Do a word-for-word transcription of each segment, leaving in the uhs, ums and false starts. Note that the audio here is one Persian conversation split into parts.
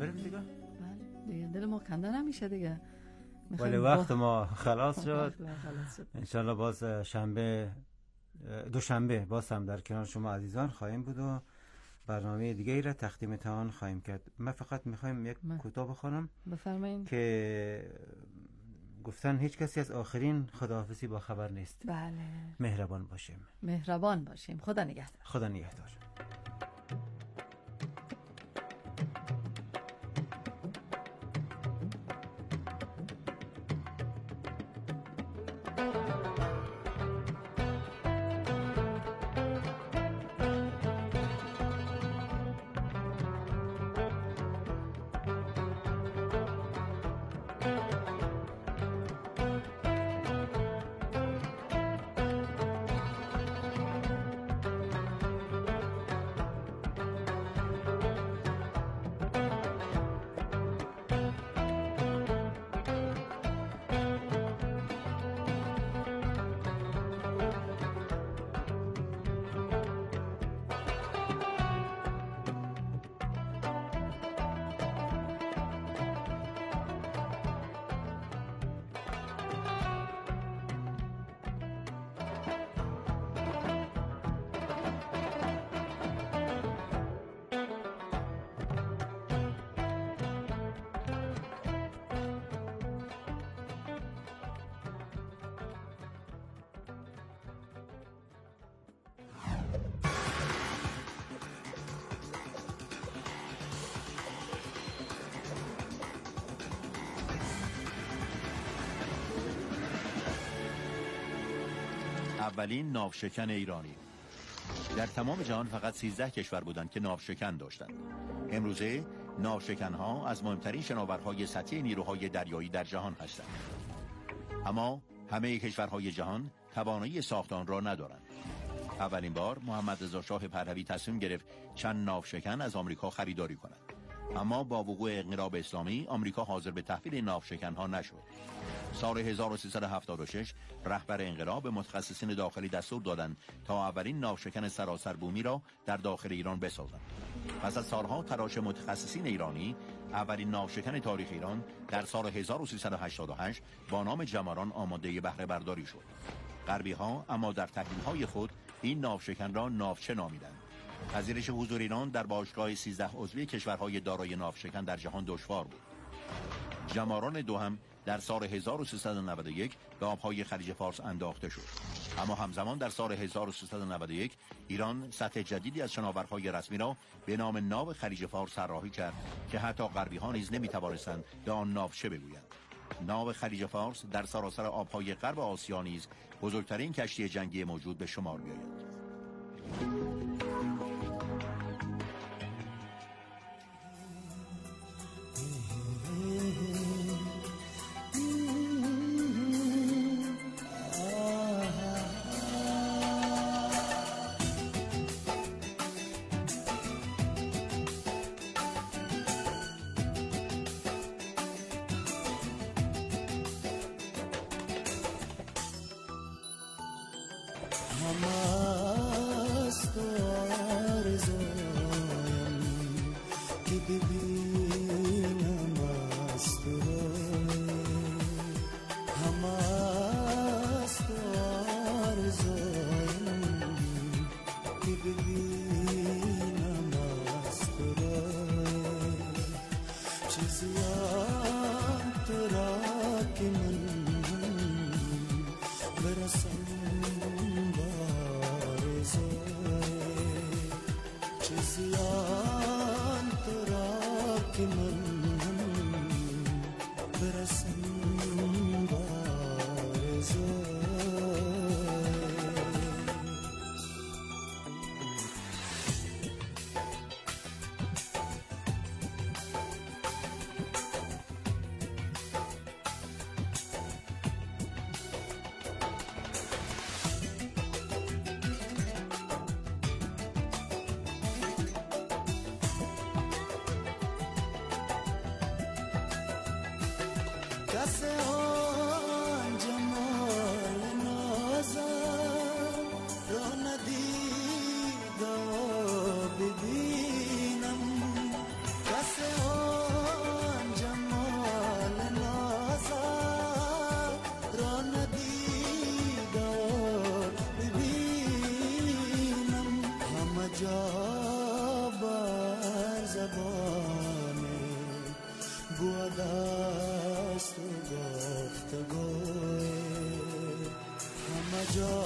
بریم دیگه. بله دیگه دل ما کنده نمیشه دیگه، ولی وقت ما خلاص شد. شد انشالله باز شنبه دوشنبه باز هم در کنار شما عزیزان خواهیم بود و برنامه دیگه ای را تقدیمتان خواهیم کرد. من فقط میخوایم یک کوتاه بخونم. بفرمایید. که گفتن هیچ کسی از آخرین خداحافظی با خبر نیست. بله. مهربان باشیم. مهربان باشیم. خدا نگهدار. خدا نگهدار. اولین ناوشکن ایرانی. در تمام جهان فقط سیزده کشور بودند که ناوشکن داشتند. امروزه ناوشکن‌ها از مهمترین شناورهای سطحی نیروهای دریایی در جهان هستند. اما همه کشورهای جهان توانایی ساخت آن را ندارند. اولین بار محمد رضا شاه پهلوی تصمیم گرفت چند ناوشکن از آمریکا خریداری کند. اما با وقوع انقلاب اسلامی آمریکا حاضر به تحویل این ناوشکن‌ها نشد. سال هزار و سیصد و هفتاد و شش رهبر انقلاب به متخصصین داخلی دستور دادند تا اولین ناوشکن سراسر بومی را در داخل ایران بسازند. پس از سالها تلاش متخصصین ایرانی، اولین ناوشکن تاریخ ایران در سال هزار و سیصد و هشتاد و هشت با نام جماران آماده بهره برداری شد. غربی‌ها اما در تحلیل‌های خود این ناوشکن را ناوچه نامیدند. پذیرش حضور ایران در باشگاه سیزده عضوی کشورهای دارای ناوشکن در جهان دشوار بود. جماران دو هم در سال هزار و سیصد و نود و یک به آبهای خلیج فارس انداخته شد. اما همزمان در سال هزار و سیصد و نود و یک ایران سطح جدیدی از شناورهای رسمی را به نام ناو خلیج فارس طراحی کرد که حتی غربی ها نیز نمی‌توانستند به آن ناوچه بگویند. ناو خلیج فارس در سراسر آبهای غرب آسیا نیز بزرگترین کشتی جنگی موجود به شمار می‌آید. ببینم کس جا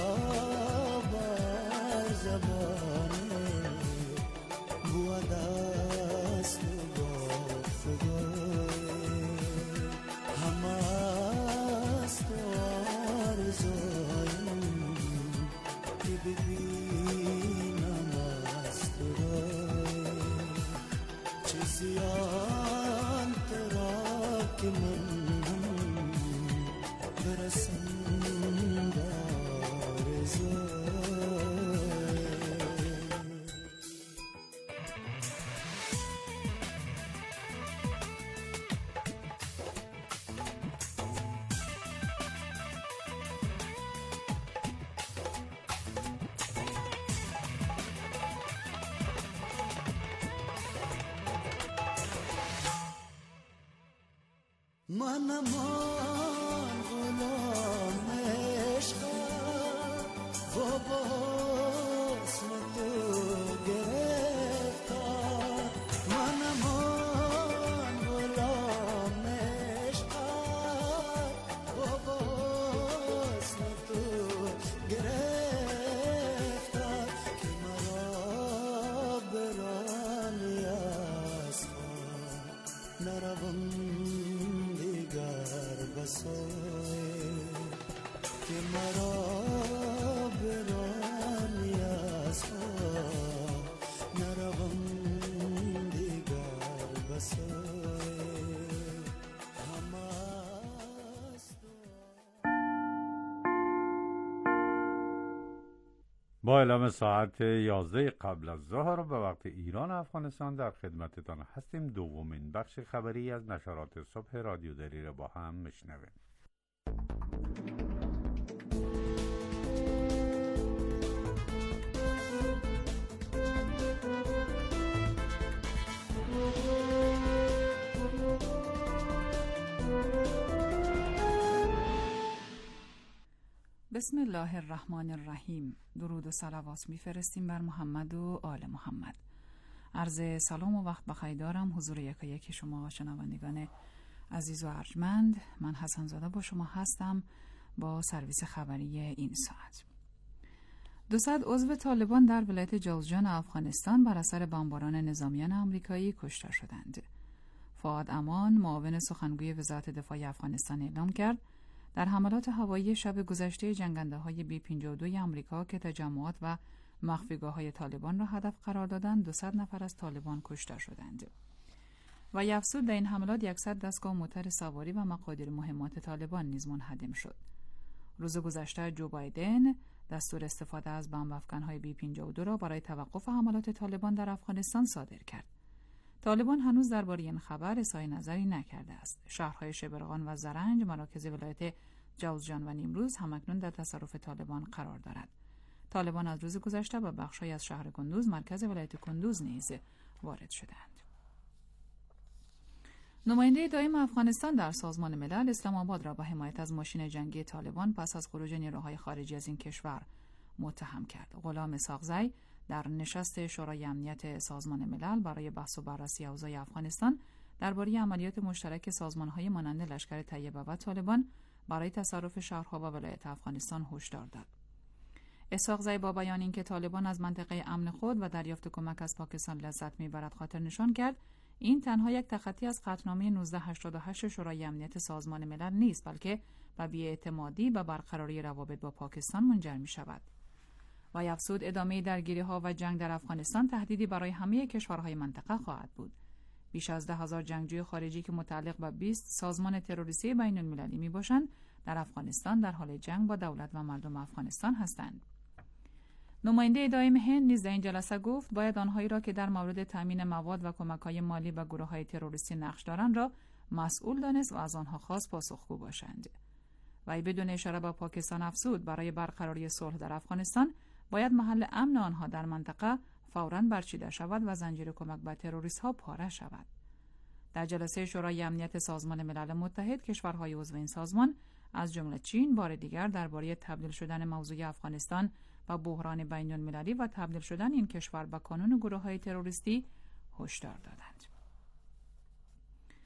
بر زبانه بود است و گفتگوی همه است و آرزویم که ببینم از تو روی چه زیان ترا که من برسم منم آن غلام عشقم و با حسن تو گرفتار منم آن غلام عشقم و با حسن تو گرفتار که مرا برانی از خود نروم که مرا برانی از خود نروم دیگر بسای همه با اعلام ساعت یازده قبل از ظهر به وقت ایران و افغانستان در خدمتتان هستیم. دومین بخش خبری از نشرات صبح رادیو دری را با هم میشنویم. بسم الله الرحمن الرحیم. درود و صلوات میفرستیم بر محمد و آل محمد. عرض سلام و وقت بخیر دارم حضور یکا یک شما شنوندگان عزیز و ارجمند. من حسن زاده با شما هستم با سرویس خبری این ساعت. دوصد عضو طالبان در ولایت جوزجان افغانستان بر اثر بمباران نظامیان آمریکایی کشته شدند. فؤاد امان معاون سخنگوی وزارت دفاع افغانستان اعلام کرد در حملات هوایی شب گذشته جنگنده‌های بی پنجاه و دو آمریکا که تجمعات و مخفیگاه‌های طالبان را هدف قرار دادند دوصد نفر از طالبان کشته شدند. و افزود در این حملات صد دستگاه موتر سواری و مقادیر مهمات طالبان نیز منهدم شد. روز گذشته جو بایدن دستور استفاده از بمب افکن‌های بی پنجاه و دو را برای توقف حملات طالبان در افغانستان صادر کرد. طالبان هنوز درباره این خبر اظهار نظری نکرده است. شهرهای شبرغان و زرنج مراکز ولایت جوزجان و نیمروز همکنون در تصرف طالبان قرار دارد. طالبان از روز گذشته به بخش‌های از شهر کندوز مرکز ولایت کندوز نیز وارد شدند. نماینده دائم افغانستان در سازمان ملل اسلام آباد را به حمایت از ماشین جنگی طالبان پس از خروج نیروهای خارجی از این کشور متهم کرد. غلام اسحاقزی در نشست شورای امنیت سازمان ملل برای بحث و بررسی اوضاع افغانستان درباره عملیات مشترک سازمان‌های مانند لشکر طیبه و طالبان برای تصرف شهرها و ولایت افغانستان هشدار داد. اسحاقزی با بیان اینکه طالبان از منطقه امن خود و دریافت کمک از پاکستان لذت می‌برد خاطر نشان کرد این تنها یک تخطی از قطعنامه نوزده هشتاد و هشت شورای امنیت سازمان ملل نیست، بلکه به بی‌اعتمادی و برقراری روابط با پاکستان منجر می‌شود. و افزود ادامه درگیری‌ها و جنگ در افغانستان تهدیدی برای همه کشورهای منطقه خواهد بود. بیش از ده هزار جنگجوی خارجی که متعلق به بیست سازمان تروریستی بین‌المللی میباشند در افغانستان در حال جنگ با دولت و مردم افغانستان هستند. نماینده دائم هند نیز در این جلسه گفت باید آنهایی را که در مورد تامین مواد و کمک‌های مالی به گروه‌های تروریستی نقش دارند را مسئول دانست و از آنها خواست پاسخگو باشند. و بدون اشاره به پاکستان افزود برای برقراری صلح در افغانستان باید محل امن آنها در منطقه فوراً برچیده شود و زنجیر کمک به تروریست‌ها پاره شود. در جلسه شورای امنیت سازمان ملل متحد کشورهای عضو این سازمان از جمله چین بار دیگر درباره تبدیل شدن موضوع افغانستان به بحران بین‌المللی و تبدیل شدن این کشور به کانون گروه‌های تروریستی هشدار دادند.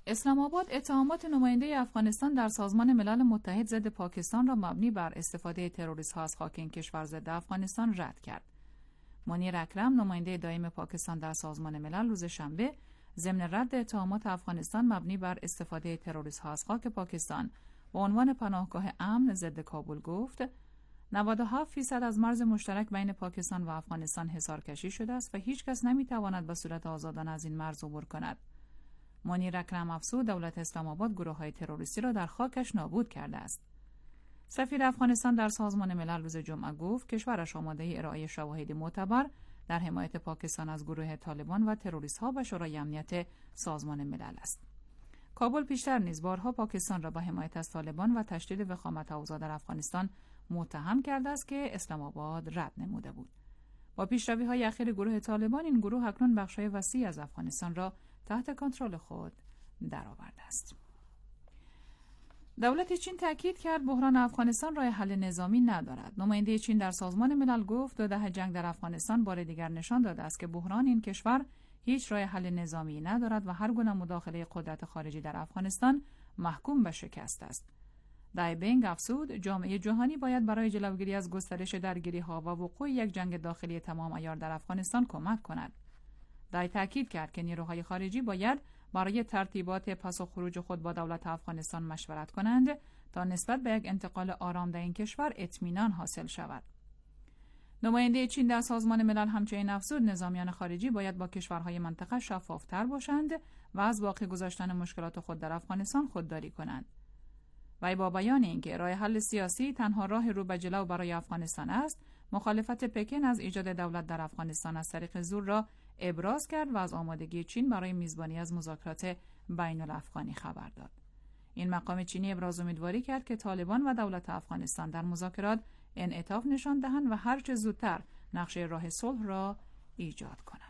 اسلام آباد اتهامات نماینده افغانستان در سازمان ملل متحد ضد پاکستان را مبنی بر استفاده تروریست‌ها از خاک این کشور ضد افغانستان رد کرد. منیر اکرم، نماینده دائم پاکستان در سازمان ملل، روز شنبه ضمن رد اتهامات افغانستان مبنی بر استفاده تروریست‌ها از خاک پاکستان به عنوان پناهگاه امن ضد کابل گفت: نود و هفت فیصد از مرز مشترک بین پاکستان و افغانستان حصار کشی شده است و هیچ کس نمی‌تواند به صورت آزادانه از این مرز عبور کند. منیر اکرم افزود دولت اسلام آباد گروه‌های تروریستی را در خاکش نابود کرده است. سفیر افغانستان در سازمان ملل روز جمعه گفت کشورش آماده ارائه شواهد معتبر در حمایت پاکستان از گروه طالبان و تروریست‌ها به شورای امنیت سازمان ملل است. کابل پیشتر نیز بارها پاکستان را به حمایت از طالبان و تشدید وخامت اوضاع در افغانستان متهم کرده است که اسلام آباد رد نموده بود. با پیشروی‌های اخیر گروه طالبان، این گروه اکنون بخش‌های وسیعی از افغانستان را تحت کنترل خود درآورده است. دولت چین تاکید کرد بحران افغانستان راه حل نظامی ندارد. نماینده چین در سازمان ملل گفت دو دهه جنگ در افغانستان بار دیگر نشان داده است که بحران این کشور هیچ راه حل نظامی ندارد و هر گونه مداخله قدرت خارجی در افغانستان محکوم به شکست است. دای بینگ افزود جامعه جهانی باید برای جلوگیری از گسترش درگیری‌ها و وقوع یک جنگ داخلی تمام عیار در افغانستان کمک کند. دای تاکید کرد که نیروهای خارجی باید برای ترتیبات پس و خروج خود با دولت افغانستان مشورت کنند تا نسبت به یک انتقال آرام در این کشور اطمینان حاصل شود. نماینده چین در سازمان ملل همچنین افزود نظامیان خارجی باید با کشورهای منطقه شفافتر باشند و از باقی گذاشتن مشکلات خود در افغانستان خودداری کنند. وی با بیان اینکه راه حل سیاسی تنها راه رو به جلو برای افغانستان است، مخالفت پکن از ایجاد دولت در افغانستان از طریق زور را ابراز کرد و از آمادگی چین برای میزبانی از مذاکرات بین الافغانی خبر داد. این مقام چینی ابراز امیدواری کرد که طالبان و دولت افغانستان در مذاکرات انعطاف نشان دهند و هر چه زودتر نقشه راه صلح را ایجاد کنند.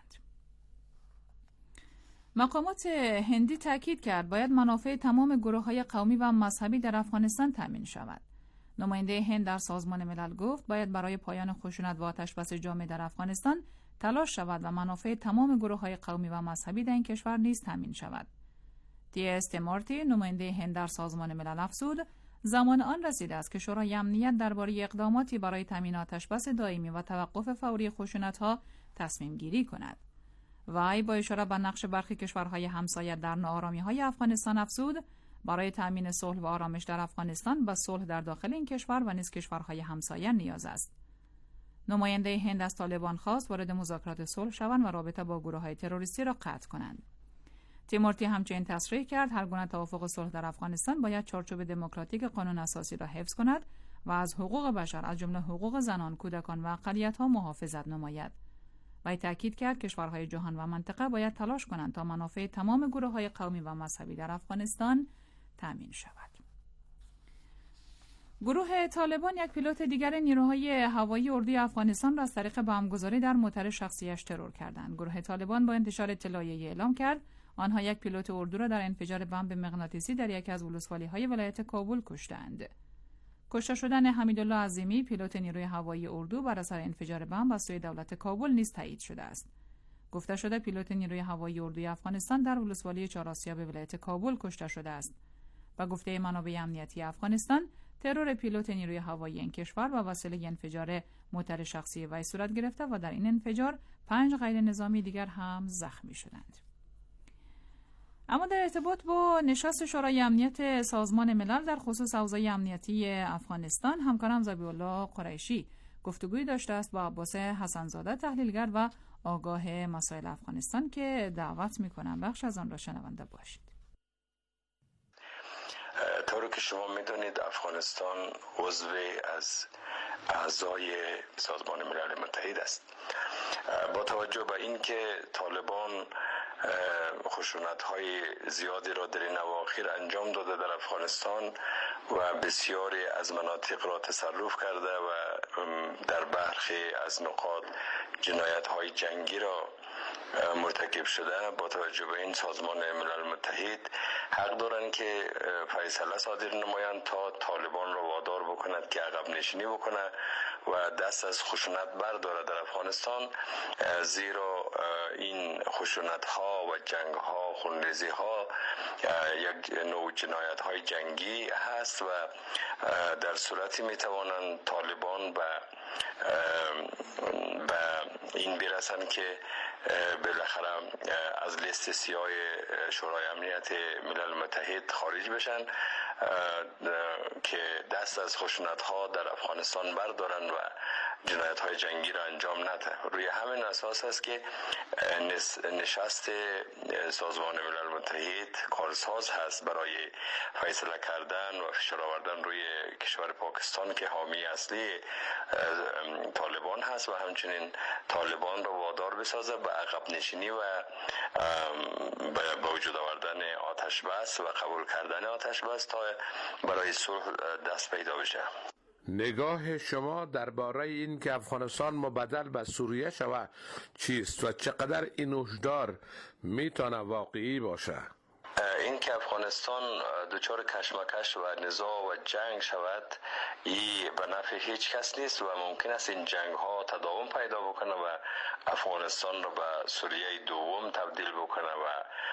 مقامات هندی تاکید کرد باید منافع تمام گروه‌های قومی و مذهبی در افغانستان تامین شود. نماینده هند در سازمان ملل گفت باید برای پایان خشونت و آتشبس جامع در افغانستان تلاش شود و منافع تمام گروه‌های قومی و مذهبی در این کشور نیز تامین شود. تی اس تیمورتی، نماینده هند در سازمان ملل افزود زمان آن رسیده است که شورای امنیت درباره اقداماتی برای تامین آتشبس دائمی و توقف فوری خشونت‌ها تصمیم گیری کند. وی با اشاره به نقش برخی کشورهای همسایه در ناآرامی‌های افغانستان افزود برای تامین صلح و آرامش در افغانستان به صلح در داخل این کشور و نیز کشورهای همسایه نیاز است. نماینده هند از طالبان خواست وارد مذاکرات صلح شوند و رابطه با گروه‌های تروریستی را قطع کنند. تیمورتی همچنین تصریح کرد هر گونه توافق صلح در افغانستان باید چارچوب دموکراتیک قانون اساسی را حفظ کند و از حقوق بشر از جمله حقوق زنان، کودکان و اقلیت‌ها محافظت نماید. وی تاکید کرد کشورهای جهان و منطقه باید تلاش کنند تا منافع تمام گروه‌های قومی و مذهبی در افغانستان تامین شود. گروه طالبان یک پیلوت دیگر نیروهای هوایی اردوی افغانستان را از طریق بمبگذاری در موتر شخصیش ترور کردند. گروه طالبان با انتشار اطلاعیه‌ای اعلام کرد آنها یک پیلوت اردو را در انفجار بمب مغناطیسی در یکی از ولسوالی‌های ولایت کابل کشتند. کشته شدن حمیدالله عظیمی پیلوت نیروی هوایی اردو بر اثر انفجار بمب از سوی دولت کابل نیز تایید شده است. گفته شده پیلوت نیروی هوایی اردوی افغانستان در ولسوالی چهار آسیاب ولایت کابل کشته شده است. با گفته منابع امنیتی افغانستان، ترور پیلوت نیروی هوایی این کشور با وسیله انفجار موتر شخصی وی صورت گرفته و در این انفجار پنج غیر نظامی دیگر هم زخمی شدند. اما در ارتباط با نشست شورای امنیت سازمان ملل در خصوص اوضاع امنیتی افغانستان، همکارم ذبیح الله قریشی گفتگوی داشته است با عباس حسن‌زاده، تحلیلگر و آگاه مسائل افغانستان، که دعوت می‌کنم بخش از آن را شنونده باشید. طوری که شما می‌دانید افغانستان عضو از اعضای سازمان ملل متحد است. با توجه به اینکه طالبان خشونت‌های زیادی را در این اواخر انجام داده در افغانستان و بسیاری از مناطق را تصرف کرده و در برخی از نقاط جنایت‌های جنگی را مرتکب شده، با توجه به این سازمان ملل متحد حق دارند که فیصله صادر نمایند تا طالبان را وادار بکند که عقب نشینی بکنه و دست از خشونت برداره در افغانستان، زیرا این خشونت ها و جنگ ها، خونریزی ها یک نوع جنایت های جنگی هست و در صورتی می توانند طالبان به به این برسن که بالاخره از لیست سیاه شورای امنیت ملل متحد خارج بشن که دست از خشونت ها در افغانستان بردارن و جنایت های جنگی را انجام نده. روی همین اساس است که نشست سازمان ملل متحد کارساز هست برای فیصله کردن و فشار آوردن روی کشور پاکستان که حامی اصلی طالبان هست و همچنین طالبان را وادار بسازه به عقب نشینی و به وجود آوردن آتش بس و قبول کردن آتش بس تا برای صلح دست پیدا بشه. نگاه شما درباره این که افغانستان مبدل به سوریه شود چیست و چقدر این هشدار میتونه واقعی باشه؟ این که افغانستان دچار کشمکش و نزاع و جنگ شود این به نفع هیچ کس نیست و ممکن است این جنگ ها تداوم پیدا بکنه و افغانستان را به سوریه دوم تبدیل بکنه و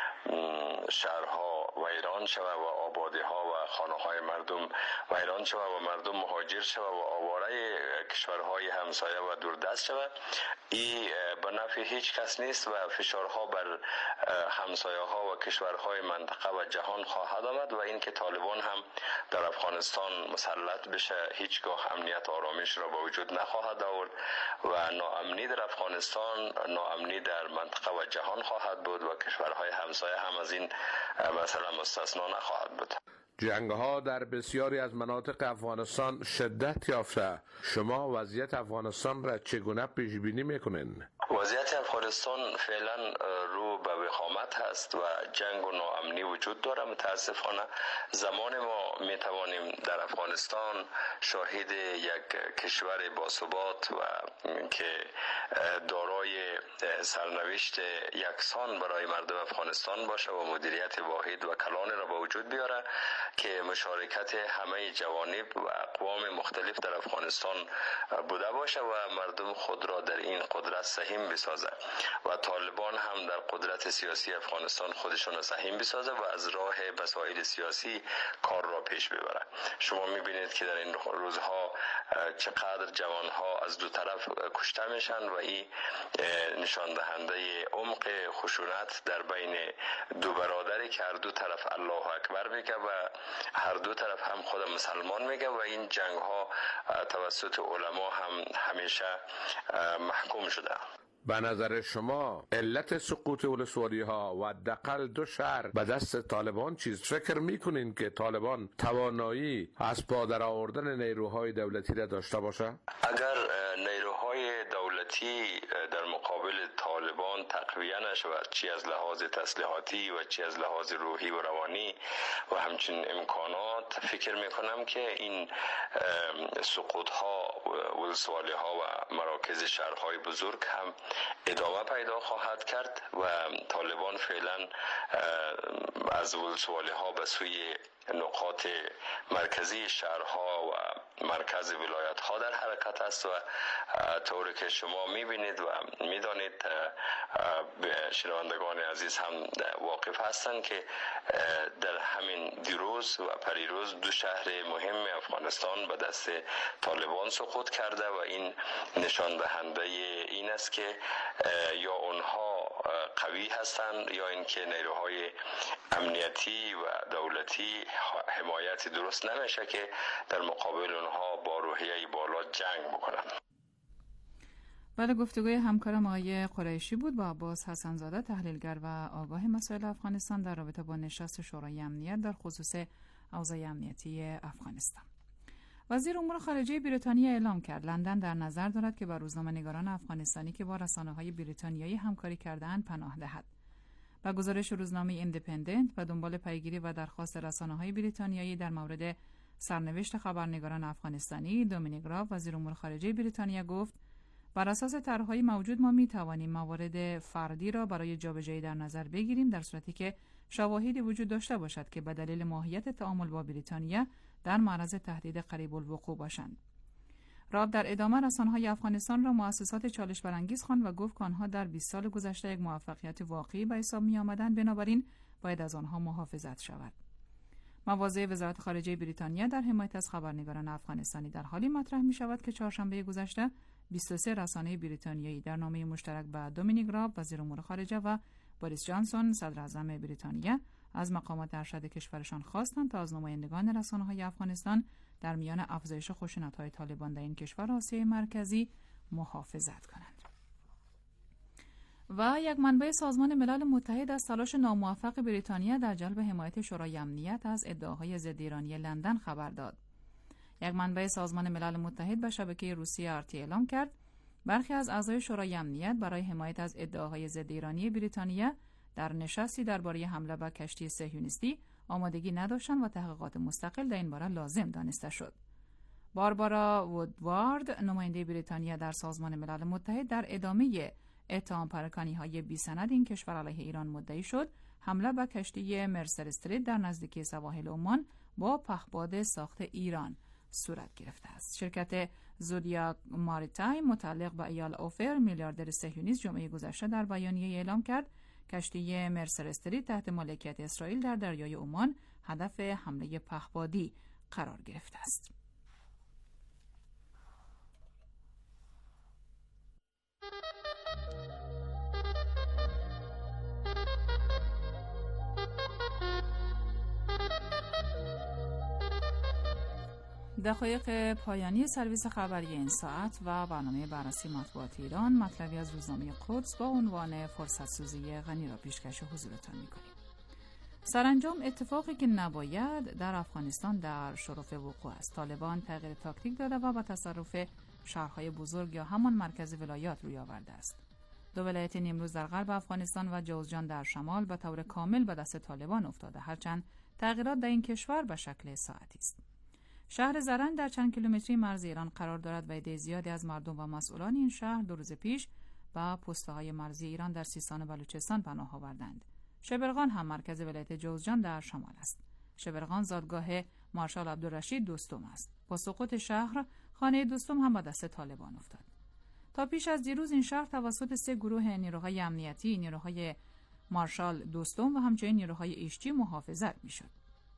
شهرها ویران شود و آبادی ها و خانه های مردم ویران شود و مردم مهاجر شود و آواره کشورهای همسایه و دوردست شود. این به نفع هیچ کس نیست و فشارها بر همسایه ها و کشورهای منطقه و جهان خواهد آمد و اینکه طالبان هم در افغانستان مسلط بشه هیچگاه امنیت آرامش را به وجود نخواهد آورد و ناامنی در افغانستان ناامنی در منطقه و جهان خواهد بود و کشورهای همسایه هم از این مثلا مستثنا نخواهد بود. جنگ ها در بسیاری از مناطق افغانستان شدت یافته. شما وضعیت افغانستان را چگونه پیش بینی میکنین؟ وضعیت افغانستان فعلا رو به وخامت هست و جنگ و ناامنی وجود داره. متاسفانه زمان ما میتوانیم در افغانستان شاهد یک کشور باثبات و که دارای سرنوشت یکسان برای مردم افغانستان باشه و مدیریت واحد و کلان را به وجود بیاره که مشارکت همه جوانب و اقوام مختلف در افغانستان بوده باشه و مردم خود را در این قدرت سهیم بسازه و طالبان هم در قدرت سیاسی افغانستان خودشون را سهیم بسازه و از راه مسائل سیاسی کار را پیش ببره. شما میبینید که در این روزها چقدر جوانها از دو طرف کشته میشن و این نشان دهنده عمق خشونت در بین دو برادری که هر دو طرف الله اکبر میگه و هر دو طرف هم خود مسلمان میگه و این جنگ ها توسط علما هم همیشه محکوم شده. به نظر شما علت سقوط ولسوالی ها و حداقل دو شهر به دست طالبان چیست؟ فکر میکنین که طالبان توانایی از پا در آوردن نیروهای دولتی را داشته باشه؟ اگر نیروهای دولتی در مقابل طالبان تقویه نشود، چی از لحاظ تسلیحاتی و چی از لحاظ روحی و روانی و همچنین امکانات، فکر میکنم که این سقوط ها ولسوالی ها و مراکز شهرهای بزرگ هم ادامه پیدا خواهد کرد و طالبان فعلا از ولسوالی ها به سوی نقاط مرکزی شهرها و مرکز ولایت ها در حرکت است و طوری که شما میبینید و میدانید شنوندگان عزیز هم واقف هستند که در همین دیروز و پریروز دو شهر مهم افغانستان به دست طالبان سقوط کرده و این نشان دهنده این است که یا اونها قوی هستند یا اینکه نیروهای امنیتی و دولتی حمایت درست نمیشه که در مقابل اونها با روحیه بالا جنگ بکنن. بله، گفتگوی همکارم آقای قریشی بود با عباس حسن‌زاده، تحلیلگر و آگاه مسائل افغانستان در رابطه با نشست شورای امنیت در خصوص اوضاع امنیتی افغانستان. وزیر امور خارجه بریتانیا اعلام کرد لندن در نظر دارد که به روزنامه‌نگاران افغانستانی که با رسانه‌های بریتانیایی همکاری کرده‌اند پناه دهد. با گزارش روزنامه ایندیپندنت و دنبال پیگیری و درخواست رسانه‌های بریتانیایی در مورد سرنوشت خبرنگاران افغانستانی، دومینیک راب، وزیر امور خارجه بریتانیا گفت بر اساس طرح‌های موجود ما می‌توانیم موارد فردی را برای جابجایی در نظر بگیریم در صورتی که شواهدی وجود داشته باشد که به دلیل ماهیت تعامل با بریتانیا در معرض تهدید قریب الوقوع باشند. راب در ادامه رسانه‌های افغانستان را مؤسسات چالش برانگیز خواند و گفت که آنها در بیست سال گذشته یک موفقیت واقعی به حساب می‌آمدند، بنابراین باید از آنها محافظت شود. مواضع وزارت خارجه بریتانیا در حمایت از خبرنگاران افغانستانی در حالی مطرح می شود که چهارشنبه گذشته بیست و سه رسانه بریتانیایی در نامه مشترک با دومینیک راب وزیر امور خارجه و بوریس جانسون صدر اعظم بریتانیا از مقامات ارشد کشورشان خواستند تا از نمایندگان رسانه‌های افغانستان در میان افزایش خشونت‌های طالبان در این کشور آسیای مرکزی محافظت کنند. و یک منبع سازمان ملل متحد از تلاش ناموفق بریتانیا در جلب حمایت شورای امنیت از ادعاهای ضد ایرانی لندن خبر داد. یک منبع سازمان ملل متحد به شبکه روسیه آرتی اعلام کرد برخی از اعضای شورای امنیت برای حمایت از ادعاهای ضد ایرانی بریتانیا در نشستی درباره حمله به کشتی صهیونیستی آمادگی نداشتند و تحقیقات مستقل در این باره لازم دانسته شد. باربارا وودوارد، نماینده بریتانیا در سازمان ملل متحد، در ادامه اتهام پراکنی‌های بی‌سند این کشور علیه ایران مدعی شد حمله به کشتی مرسر استریت در نزدیکی سواحل عمان با پهپاد ساخت ایران صورت گرفته است. شرکت زودیاک ماریتایم متعلق به ایال اوفر میلیاردر صهیونیست جمعه گذشته در بیانیه اعلام کرد کشتی مرسر استریت تحت مالکیت اسرائیل در دریای عمان هدف حمله پهپادی قرار گرفته است. دقایق پایانی سرویس خبری این ساعت و برنامه بررسی مطبوعات ایران مطلبی از روزنامه قدس با عنوان فرصت سوزی غنی را پیشکش حضورتان می‌کنیم. سرانجام اتفاقی که نباید در افغانستان در شرف وقوع است. طالبان تغییر تاکتیک داده و به تصرف شهرهای بزرگ یا همان مرکز ولایات روی آورده است. دو ولایت نیمروز در غرب افغانستان و جوزجان در شمال به طور کامل به دست طالبان افتاده، هرچند تغییرات در این کشور به شکل ساعتی است. شهر زرند در چند کیلومتری مرز ایران قرار دارد و عده زیادی از مردم و مسئولان این شهر دو روز پیش به پسته‌های مرزی ایران در سیستان و بلوچستان پناه آوردند. شبرغان هم مرکز ولایت جوزجان در شمال است. شبرغان زادگاه مارشال عبدالرشید دوستم است. با سقوط شهر، خانه دوستم هم به دست طالبان افتاد. تا پیش از دیروز این شهر توسط سه گروه نیروهای امنیتی، نیروهای مارشال دوستم و همچنین نیروهای ایشچی محافظت می‌شد.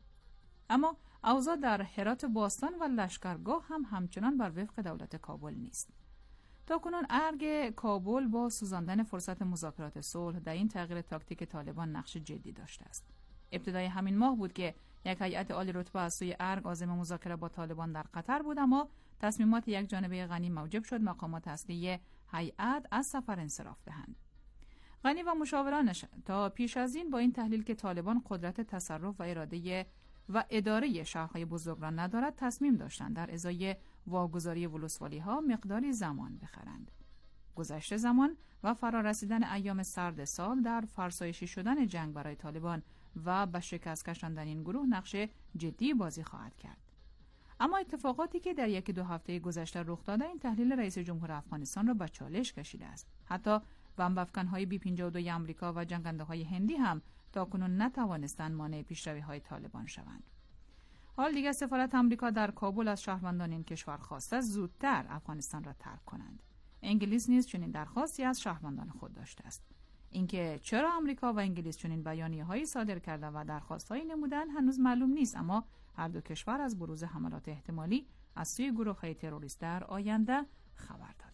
اما اوضاع در هرات باستان و لشکرگاه هم همچنان بر وفق دولت کابل نیست. تاکنون ارگ کابل با سوزاندن فرصت مذاکرات صلح در این تغییر تاکتیک طالبان نقش جدی داشته است. ابتدای همین ماه بود که یک هیئت عالی رتبه از سوی ارگ عازم مذاکره با طالبان در قطر بود، اما تصمیمات یک جانبه غنی موجب شد مقامات اصلی هیئت از سفر انصراف دهند. غنی و مشاورانش تا پیش از این با این تحلیل که طالبان قدرت تصرف و اراده و اداره شهرهای بزرگ را ندارد تصمیم داشتند در ازای واگذاری ولسوالی ها مقداری زمان بخرند. گذشته زمان و فرارسیدن ایام سرد سال در فرسایشی شدن جنگ برای طالبان و به شکست کشاندن این گروه نقش جدی بازی خواهد کرد. اما اتفاقاتی که در یکی دو هفته گذشته رخ داده این تحلیل رئیس جمهور افغانستان را به چالش کشیده است. حتی بمب افکن‌های بی پنجاه و دو آمریکا و جنگنده‌های هندی هم تاکنون نتوانستند مانع پیشروی‌های طالبان شوند. حال دیگر سفارت آمریکا در کابل از شهروندان این کشور خواسته زودتر افغانستان را ترک کنند. انگلیس نیز چنین درخواستی از شهروندان خود داشته است. اینکه چرا آمریکا و انگلیس چنین بیانیه‌هایی صادر کرده و درخواست‌هایی نمودند هنوز معلوم نیست، اما هر دو کشور از بروز حملات احتمالی از سوی گروه‌های تروریست در آینده خبر دادند.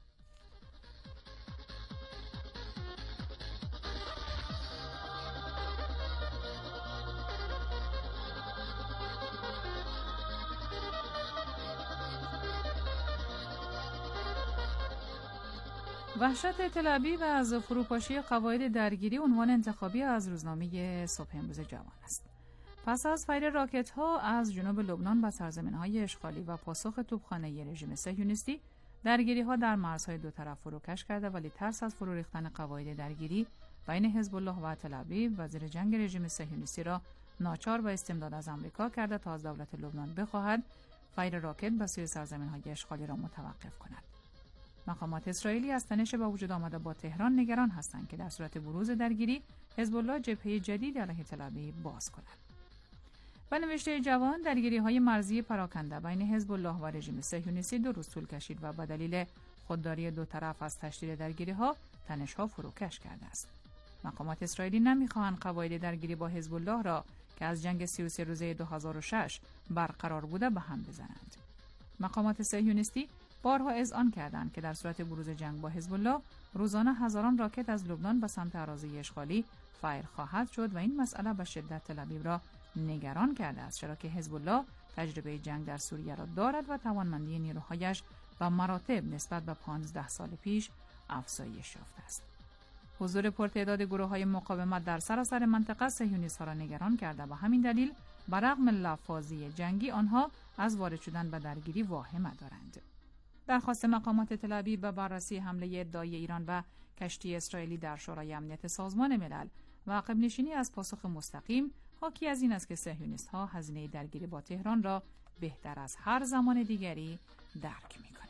وحشت تل‌آبیب از فروپاشی قواعد درگیری عنوان انتخابی از روزنامه صبح امروز جوان است. پس از فیر راکت‌ها از جنوب لبنان به سرزمین‌های اشغالی و پاسخ توپخانه رژیم صهیونیستی، درگیری‌ها در مرزهای دو طرف فروکش کرده، ولی ترس از فرو ریختن قواعد درگیری بین حزب الله و تل‌آبیب وزیر جنگ رژیم صهیونیستی را ناچار به استمداد از آمریکا کرده تا از دولت لبنان بخواهد فیر راکت به سوی سرزمین‌های اشغالی را متوقف کند. مقامات اسرائیلی از تنش به وجود آمده با تهران نگران هستند که در صورت بروز درگیری حزب الله جبهه جدید علیه تل‌آبیب باز کند. به نوشته جوان، درگیری‌های مرزی پراکنده بین حزب الله و رژیم صهیونیستی دو روز طول کشید و به دلیل خودداری دو طرف از تشدید درگیری‌ها تنش‌ها فروکش کرده است. مقامات اسرائیلی نمیخواهند قواعد درگیری با حزب الله را که از جنگ سی و سه روزه دو هزار و شش برقرار بوده به هم بزنند. مقامات صهیونیستی بارها اذعان کردند که در صورت بروز جنگ با حزب الله روزانه هزاران راکت از لبنان به سمت اراضی اشغالی فایر خواهد شد و این مسئله به شدت تل آویو را نگران کرده است، چرا که حزب الله تجربه جنگ در سوریه را دارد و توانمندی نیروهایش به مراتب نسبت به پانزده سال پیش افزایش یافته است. حضور پرتعداد گروه‌های مقاومت در سراسر منطقه صهیونیست‌ها را نگران کرده و همین دلیل برغم لفاظی جنگی آنها از وارد شدن به درگیری واهمه دارند. درخواست مقامات تل آویو به بررسی حمله ادعای ایران و کشتی اسرائیلی در شورای امنیت سازمان ملل و عقب نشینی از پاسخ مستقیم حاکی از این است که صهیونیست‌ها هزینه درگیری با تهران را بهتر از هر زمان دیگری درک می‌کنند.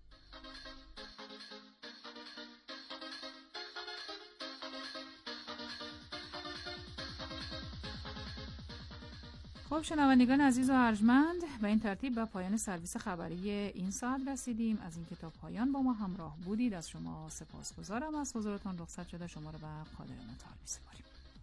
خب شنوندگان عزیز و ارجمند، به این ترتیب به پایان سرویس خبری این ساعت رسیدیم. از اینکه تا پایان با ما همراه بودید از شما سپاسگزارم. از حضورتان رخصت شده شما را به قادر متعال می‌سپاریم.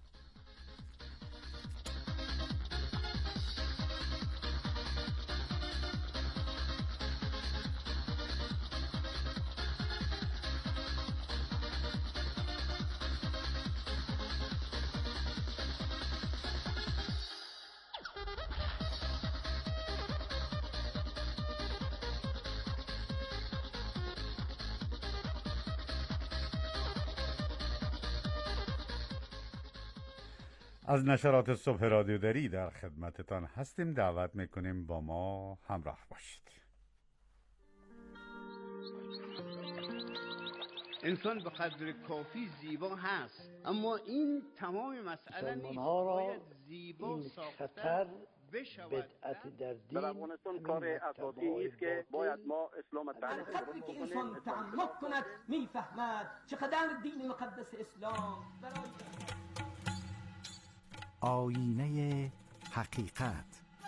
از نشرات صبح رادیو دری در خدمتتان هستیم. دعوت میکنیم با ما همراه باشید. انسان به قدر کافی زیبا هست، اما این تمام مسئله نیست. باید زیبا ساختن بشود. بدعت در دین در افغانستان کار اساسی است که باید ما اسلام تعریف وقتی که انسان تعمق کند میفهمد چقدر دین مقدس اسلام برای آینه حقیقت.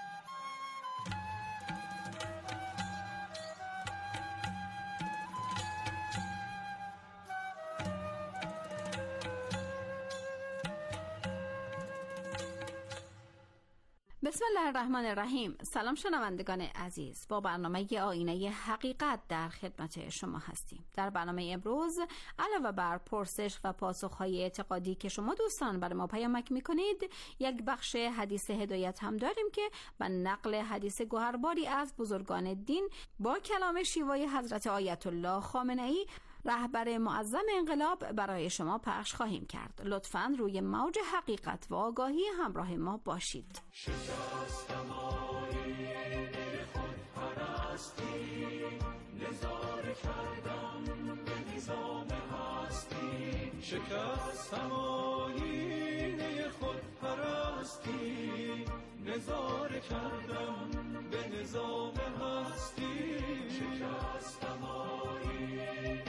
بسم الله الرحمن الرحیم. سلام شنوندگان عزیز، با برنامه آینه حقیقت در خدمت شما هستیم. در برنامه امروز علاوه بر پرسش و پاسخهای اعتقادی که شما دوستان برای ما پیامک میکنید، یک بخش حدیث هدایت هم داریم که به نقل حدیث گوهرباری از بزرگان دین با کلام شیوای حضرت آیت الله خامنه‌ای رهبر معظم انقلاب برای شما پخش خواهیم کرد. لطفاً روی موج حقیقت و آگاهی همراه ما باشید. شکستم آیینه خود پرستی، نظاره کردم به نظام هستی. شکستم آیینه خود پرستی، نظاره کردم به نظام هستی. شکستم آیینه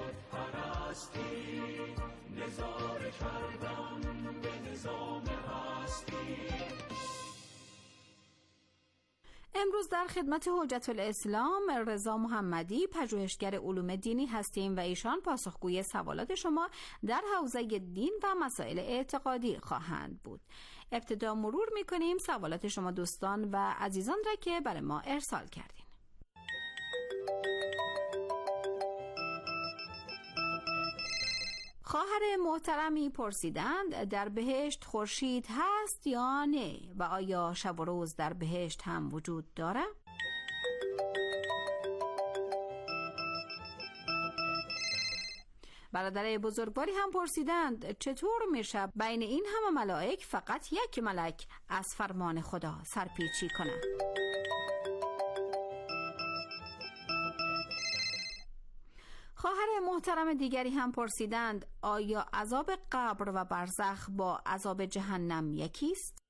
نظاره کردم به نظام هستی. امروز در خدمت حجت الاسلام رضا محمدی، پژوهشگر علوم دینی هستیم و ایشان پاسخگوی سوالات شما در حوزه دین و مسائل اعتقادی خواهند بود. ابتدا مرور می‌کنیم سوالات شما دوستان و عزیزان را که برای ما ارسال کردین. خواهر محترمی پرسیدند در بهشت خورشید هست یا نه و آیا شب و روز در بهشت هم وجود داره؟ برادر بزرگواری هم پرسیدند چطور میشه بین این همه ملائک فقط یک ملک از فرمان خدا سرپیچی کنه؟ خواهر محترم دیگری هم پرسیدند آیا عذاب قبر و برزخ با عذاب جهنم یکیست؟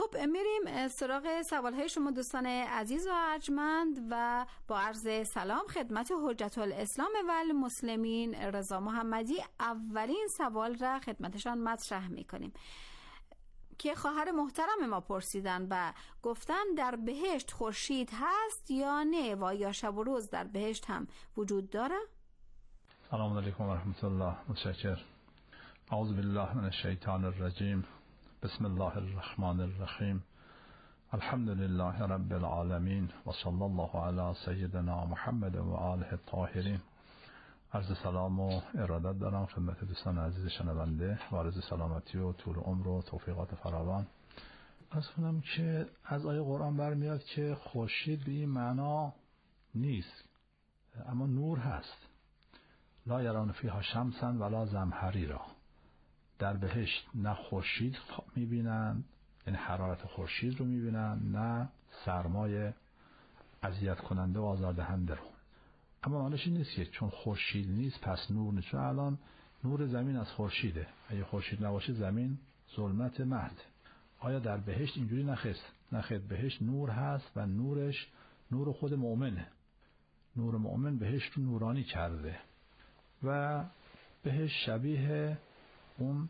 خب میریم سراغ سوالهای شما دوستان عزیز و ارجمند و با عرض سلام خدمت حجت الاسلام و المسلمین رضا محمدی اولین سوال را خدمتشان مطرح میکنیم که خواهر محترم ما پرسیدن و گفتن در بهشت خورشید هست یا نه و یا شب و روز در بهشت هم وجود داره؟ سلام علیکم و رحمت الله. متشکر. اعوذ بالله من الشیطان الرجیم. بسم الله الرحمن الرحیم. الحمد لله رب العالمین و صلی الله علی سیدنا محمد و آله الطاهرین. عرض سلام و ارادت دارم خدمت دوستان عزیز شنونده و عرض سلامتی و طول عمر و توفیقات فراوان. از کنم که از آیه قرآن برمیاد که خورشید به این معنا نیست، اما نور هست. لا یرون فیها شمسا ولا زمهریرا. در بهشت نه خورشید میبینن، یعنی حرارت خورشید رو میبینن، نه سرمای اذیت کننده و آزاردهنده رو. اما معنیش این نیست که چون خورشید نیست پس نور نیست، چون الان نور زمین از خورشیده. اگه خورشید نباشه زمین ظلمت محض. آیا در بهشت اینجوری نخست؟ نخست بهشت نور هست و نورش نور خود مؤمنه. نور مؤمن بهشت رو نورانی کرده و بهشت شبیه اون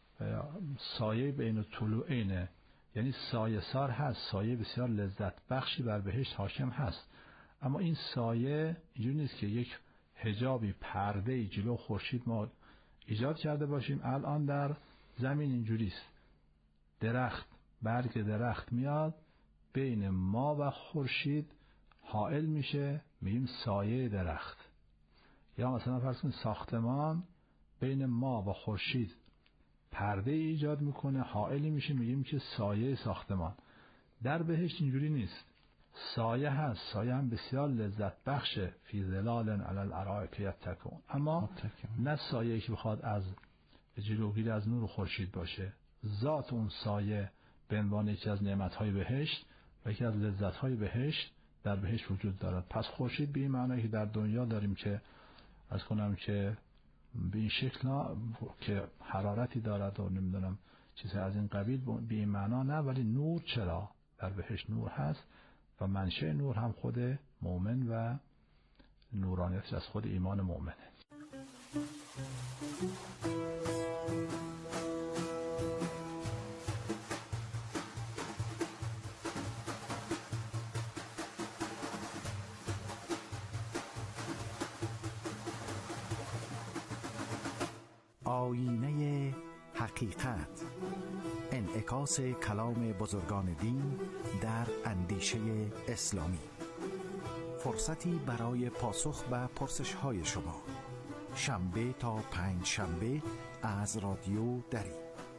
سایه بین طلوعینه، یعنی سایه سار هست، سایه بسیار لذت بخشی بر بهشت حاکم هست. اما این سایه اینجوری نیست که یک حجابی پرده‌ای جلو خورشید ما ایجاد کرده باشیم. الان در زمین اینجوریست، درخت، برگ درخت میاد بین ما و خورشید حائل میشه، میگیم سایه درخت. یا مثلا فرض کنید ساختمان بین ما و خورشید پرده ایجاد میکنه، حائلی میشه، میگیم که سایه ساختمان. در بهشت اینجوری نیست، سایه هست، سایه هم بسیار لذت بخشه. فی ظلال علی الارائک یتکئون، اما نه سایه که بخواد از جلوگیری از نور خورشید باشه. ذات اون سایه به عنوان یکی از نعمت‌های بهشت و یکی از لذت‌های بهشت در بهشت وجود دارد. پس خورشید به این معنی که در دنیا داریم که از کنم که به این شکل که حرارتی دارد و نمیدونم چیزی از این قبیل، به این معنا نه. ولی نور چرا؟ در بهشت نور هست و منشأ نور هم خود مؤمن و نورانیتش از خود ایمان مؤمنه. آیینه حقیقت، انعکاس کلام بزرگان دین در اندیشه اسلامی. فرصتی برای پاسخ به پرسش‌های شما، شنبه تا پنج شنبه از رادیو دری.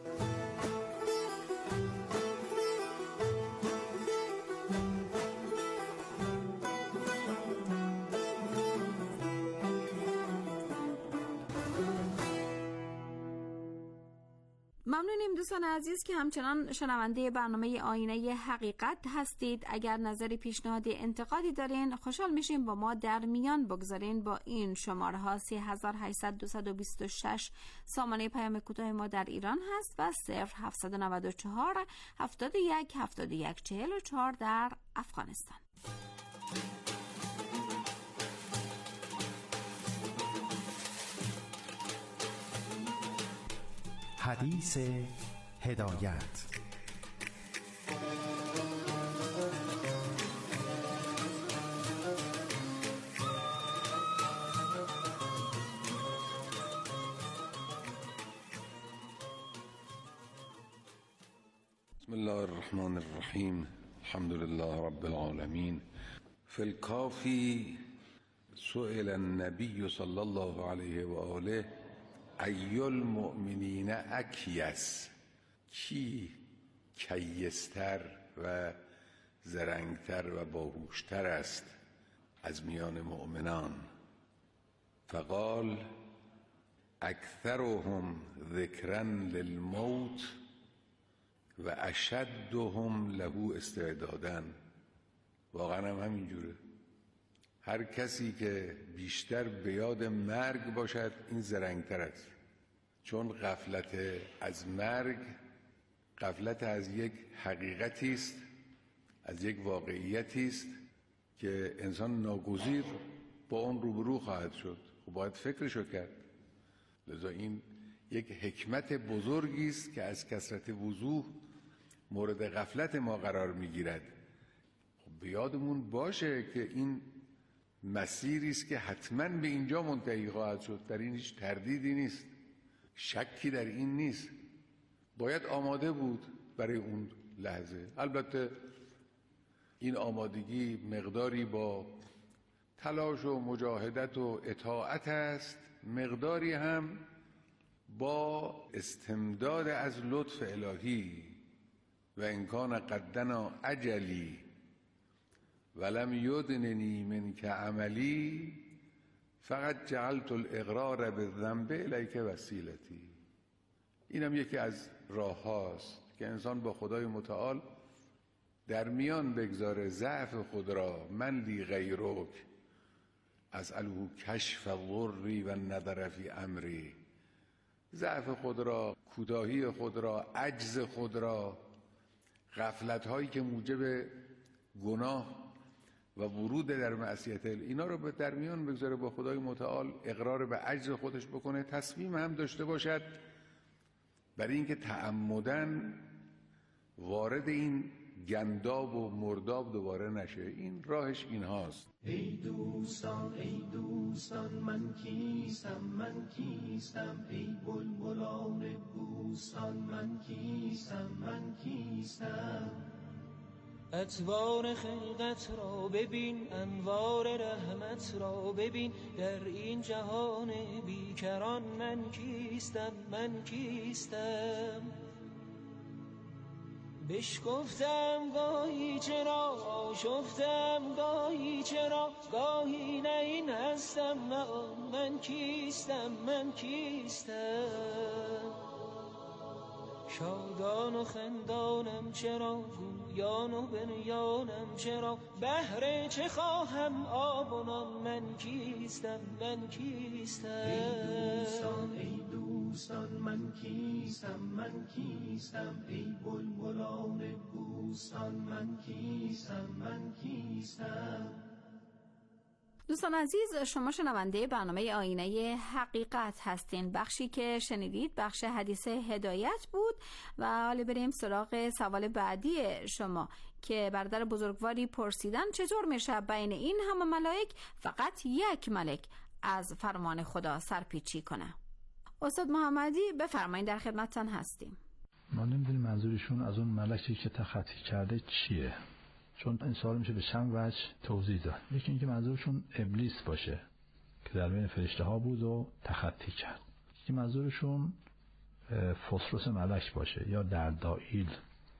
ممنونیم دوستان عزیز که همچنان شنونده برنامه آینه حقیقت هستید. اگر نظری، پیشنهادی، انتقادی دارین خوشحال میشیم با ما در میان بگذارین. با این شماره ها سه هزار و هشتصد و بیست و شش سامانه پیام کوتاه ما در ایران هست و صفر هفتصد و نود و چهار هفتاد و یک هفتاد و یک چهل و چهار در افغانستان. حدیث هدایت. بسم الله الرحمن الرحیم. الحمد لله رب العالمین. فی الکافی سئل النبی صلی الله علیه و آله ای المؤمنین اکیس، کی کیستر و زرنگتر و باهوشتر است از میان مؤمنان؟ فقال اکثرهم ذکرا للموت و اشدهم له استعدادا. واقعا هم همینجوره. هر کسی که بیشتر به یاد مرگ باشد این زرنگتر است، چون غفلت از مرگ غفلت از یک حقیقتی است، از یک واقعیتی است که انسان ناگزیر با اون روبرو خواهد شد. خب باید فکرشو کرد. لذا این یک حکمت بزرگی است که از کثرت وضوح مورد غفلت ما قرار میگیرد. خب یادمون باشه که این مسیری است که حتما به اینجا منتهی خواهد شد، در این هیچ تردیدی نیست، شکی در این نیست. باید آماده بود برای اون لحظه. البته این آمادگی مقداری با تلاش و مجاهدت و اطاعت است، مقداری هم با استمداد از لطف الهی. و انکان قدنا اجلی ولم یدننی من که عملی فقط جعلت الاقرار بالذنب الیک وسیلتی. اینم یکی از راه هاست که انسان با خدای متعال در میان بگذاره ضعف خود را. من لی غیرک اسأله کشف ضری و نظر فی امری. ضعف خود را، کوتاهی خود را، عجز خود را، غفلت هایی که موجب گناه و ورود در معصیت، اینا رو به در میان بگذاره با خدای متعال، اقرار به عجز خودش بکنه، تصمیم هم داشته باشد برای اینکه تعمدن وارد این گنداب و مرداب دوباره نشه. این راهش این هاست. ای دوستان ای دوستان من کیستم من کیستم، ای بلبلان بوستان من کیستم من کیستم. اطوار خلقت را ببین، انوار رحمت را ببین، در این جهان بیکران من کیستم من کیستم. بشکفتم گاهی چرا، آشفتم گاهی چرا، گاهی نه این هستم نه من کیستم من کیستم. شادان و خندانم چرا، گویان و بنیانم چرا، بهر چه خواهم آب و نان من کیستم من کیستم. ای دوستان ای دوستان من کیستم من کیستم، ای بلبلان بوستان من کیستم من کیستم. دوستان عزیز، شما شنونده برنامه آینه حقیقت هستین. بخشی که شنیدید بخش حدیث هدایت بود و حالا بریم سراغ سوال بعدی شما که برادر بزرگواری پرسیدن چطور میشه بین این همه ملائک فقط یک ملک از فرمان خدا سرپیچی کنه. استاد محمدی بفرمایید، در خدمتتان هستیم. ما نمیدونیم منظورشون از اون ملکی که تخطی کرده چیه، چون این سوال میشه به چند وجه توضیح داد. یکی اینکه منظورشون ابلیس باشه که در بین فرشته ها بود و تخطی کرد. یکی منظورشون فسروس ملک باشه یا دردائیل.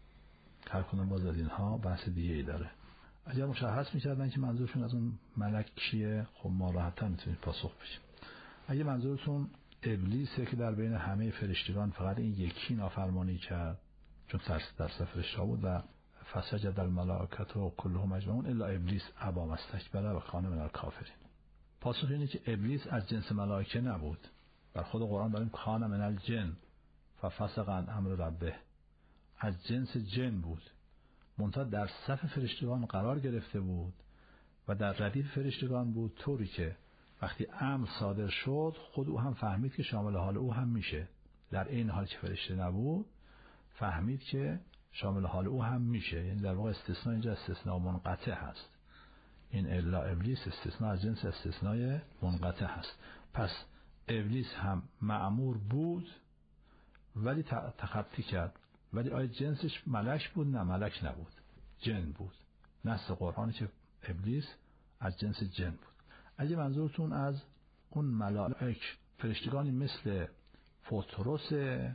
هر کدوم باز از اینها بحث دیگه ای داره. اگر مشخص میکردن که منظورشون از اون ملک کیه، خب ما راحت‌تر میتونیم پاسخ بدیم. اگه منظورتون ابلیسه که در بین همه فرشتگان فقط این یکی نافرمانی کرد، چون در صف فرشته بود و فسجد الملائکه و کلهم اجمعون الا ابلیس ابا واستکبر و کان من الکافرین. پاسخ اینه که ابلیس از جنس ملائکه نبود. در خود قرآن داریم کان من الجن ففسق عن امر ربه، از جنس جن بود، منتها در صف فرشتگان قرار گرفته بود و در ردیف فرشتگان بود، طوری که وقتی امر صادر شد خود او هم فهمید که شامل حال او هم میشه. در این حال که فرشته نبود فهمید که شامل حال او هم میشه. یعنی در واقع استثناء اینجا استثناء منقطع هست. این الا ابلیس استثناء از جنس استثناء منقطع هست. پس ابلیس هم مأمور بود ولی تخطی کرد. ولی آیا جنسش ملک بود؟ نه، ملک نبود، جن بود. نص قرآنی که ابلیس از جنس جن بود. اگه منظورتون از اون ملائک فرشتگانی مثل فطرس،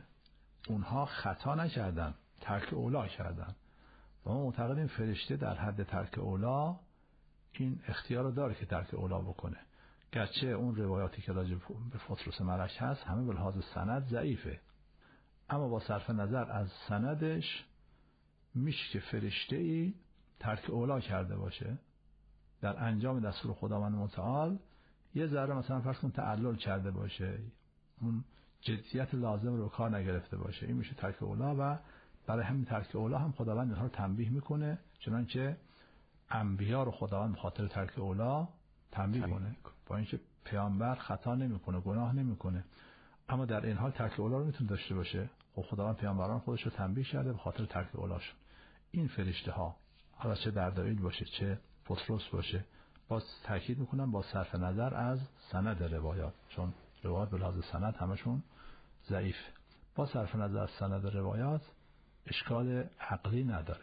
اونها خطا نکردن، ترک اولا کردن و ما معتقدیم فرشته در حد ترک اولا این اختیار رو داره که ترک اولا بکنه. گرچه اون روایاتی که راجع به فطرس ملک هست همه به لحاظ سند ضعیفه، اما با صرف نظر از سندش میشه که فرشته ای ترک اولا کرده باشه در انجام دستور خداوند متعال، یه ذره مثلا فرض کن تعلل کرده باشه، اون جدیت لازم رو کار نگرفته باشه، این میشه ترک اولا و برای همین ترک اولا هم خداوند اینها رو تنبیه میکنه، چنانچه انبیا رو خداوند به خاطر ترک اولا تنبیه میکنه، با اینکه پیامبر خطا نمیکنه، گناه نمیکنه، اما در این حال ترک اولا رو میتونه داشته باشه. خب خداوند پیامبران خودش رو تنبیه کرده به خاطر ترک اولاشون. این فرشته ها حالا چه دردائیل باشه چه پطرس باشه، باز تاکید میکنم با صرف نظر از سند روایات، چون روایات به لحاظ سند همشون ضعیف، با صرف نظر از سند روایات اشکال عقلی نداره.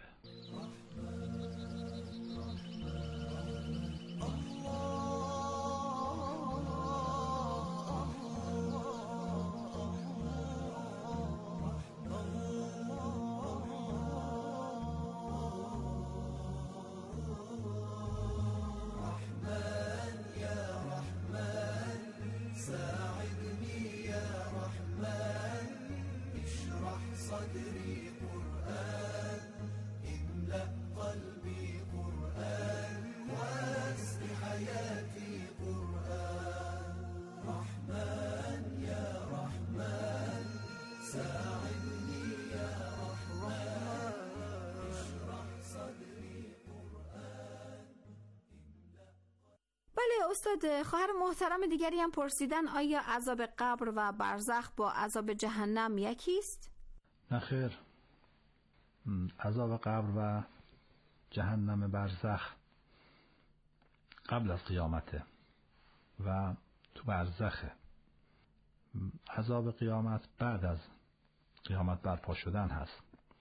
استاد، خواهر محترم دیگری هم پرسیدن آیا عذاب قبر و برزخ با عذاب جهنم یکی است؟ نه خیر، عذاب قبر و جهنم برزخ قبل از قیامته و تو برزخه. عذاب قیامت بعد از قیامت برپا شدن هست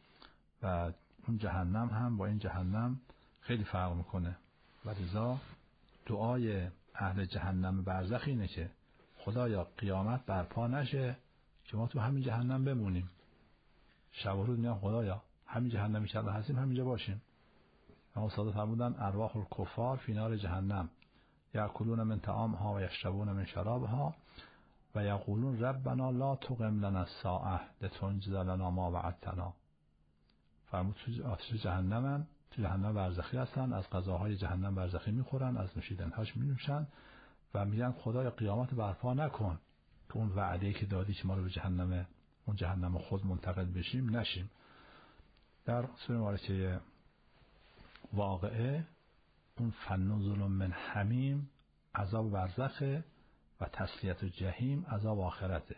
و اون جهنم هم با این جهنم خیلی فرق میکنه و لذا دعای اهل جهنم برزخ اینه که خدایا قیامت برپا نشه که ما تو همین جهنم بمونیم. شب و روز میگن خدایا همین جهنمی که الان هستیم همینجا باشیم. اما استاد فرمودن ارواح الکفار فی نار جهنم یاکلون من طعامها و یشربون من شرابها و یقولون ربنا لا تقم لنا الساعه لتنجز لنا ما وعدتنا. فرمود تو آتش جهنمن، تو جهنم برزخی هستن، از غذاهای جهنم برزخی میخورن، از نوشیدنهاش مینوشن و میگن خدای قیامت برپا نکن که اون وعده‌ای که دادی که ما رو به جهنم اون جهنم خود منتقل بشیم نشیم. در سوره مبارکه واقعه اون فنزل من حمیم عذاب برزخه و تسلیت جهیم عذاب آخرته.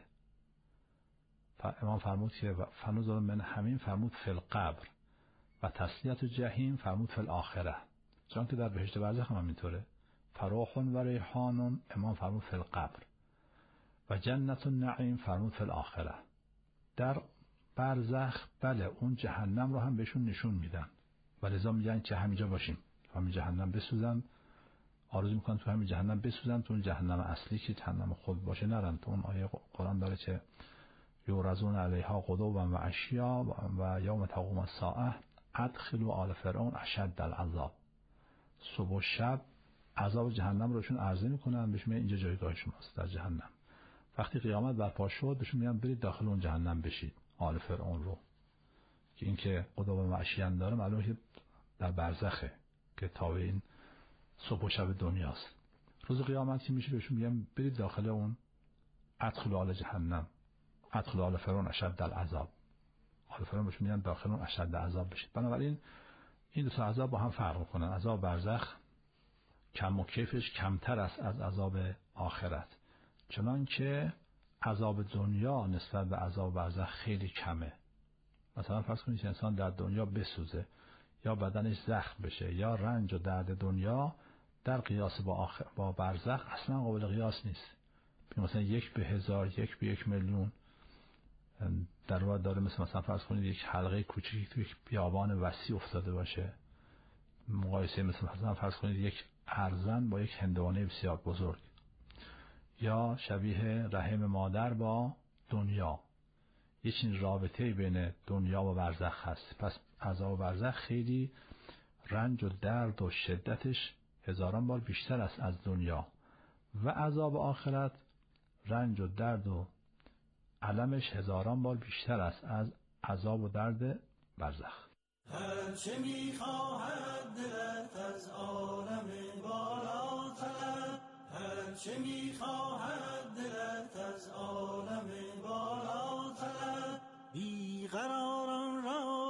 امام فرمود که فنزل من حمیم فرمود فی القبر و تسلیت جهیم فرمود فی الاخره، چون که در بهشت برزخ هم اینطوره. فراح و ریحان امام فرمود فی القبر و جنت النعیم فرمود فی الاخره. در برزخ بله اون جهنم رو هم بهشون نشون میدن و لذا میگن که همینجا باشیم، همین جهنم بسوزن، آرزو میکنن تو همین جهنم بسوزن، تو اون جهنم اصلی که جهنم خود باشه نرن. تو اون آیه قرآن داره که یورزون علیها غدوا و عشیا و یوم تقوم الساعه ادخلوا آل فرعون اشد العذاب. صبح و شب عذاب جهنم روشون عرضه میکنن، بهشون میگن اینجا جایگاه شماست در جهنم. وقتی قیامت برپا شد بهشون میگن برید داخل اون جهنم بشید، آل فرعون رو، که این که غدوا و عشیان داره معلومه که در برزخه که تابع این صبح و شب دنیاست. روز قیامت که میشه بهشون میگن برید داخل اون ادخلوا آل جهنم، ادخلوا آل فرعون اشد العذاب. آل فرعون بهشون میگن داخل اون اشد عذاب بشید. بنابراین این دو تا عذاب با هم فرق میکنن. عذاب برزخ کم و کیفش کمتر است از عذاب آخرت، چنان که عذاب دنیا نسبت به عذاب برزخ خیلی کمه. مثلا فرض کنید که انسان در دنیا بسوزه یا بدنش زخم بشه یا رنج و درد دنیا در قیاس با آخر با برزخ اصلا قابل قیاس نیست. مثلا یک به هزار، یک به یک میلیون در واقع داره. مثل مثلا فرض کنید یک حلقه کوچیکی توی یک بیابان وسیع افتاده باشه، مقایسه مثل مثلا فرض کنید یک ارزن با یک هندوانه بسیار بزرگ، یا شبیه رحم مادر با دنیا. یه چنین رابطه‌ای بین دنیا و برزخ هست. پس عذاب برزخ خیلی رنج و درد و شدتش هزاران بار بیشتر است از دنیا و عذاب آخرت رنج و درد و علمش هزاران بار بیشتر است از عذاب و درد برزخ. هرچه میخواهد دلت از عالم بالا طلب، هرچه میخواهد دلت از عالم بالا طلب، بیقراران را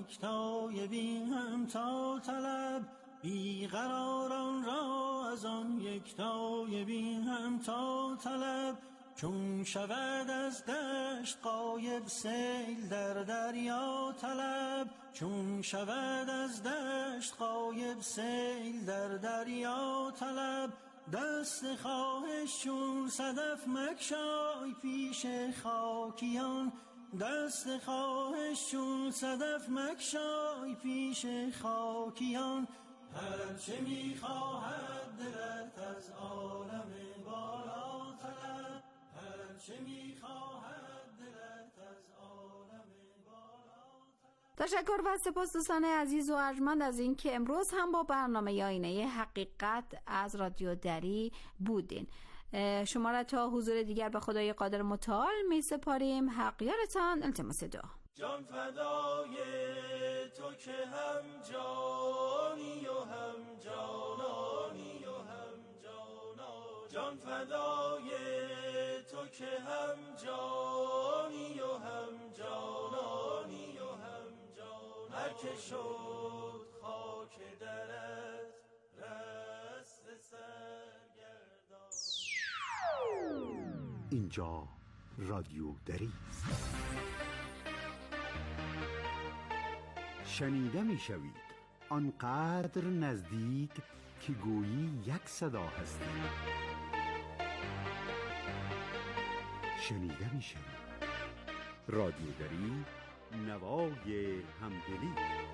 یکتای بی همتا طلب، بیقراران را از آن یکتای بی همتا طلب. چون شود از دشت غایب سیل در دریا طلب، چون شود از دشت غایب سیل در دریا طلب. دست خواهش چون صدف مگشای پیش خاکیان، دست خواهش چون صدف مگشای پیش خاکیان. هرچه میخواهد دلت از عالم بالا طلب، هرچه میخواهد دلت از عالم بالا. تشکر و سپاس دوستان عزیز و ارجمند از این که امروز هم با برنامه آینه حقیقت از رادیو دری بودین. شما را تا حضور دیگر به خدای قادر متعال می سپاریم. حق یارتان، التماس دعا. جان فدای تو که هم جانی و هم جانانی و هم جانا، جان فدای تو که هم جانی و هم جانانی و هم جانا. هر که شد خاک درت رست سرگردان. اینجا رادیو دری است. شنیده می شوید آنقدر نزدیک که گویی یک صدا هستید. شنیده می شوید رادیو دری، نوای همدلی.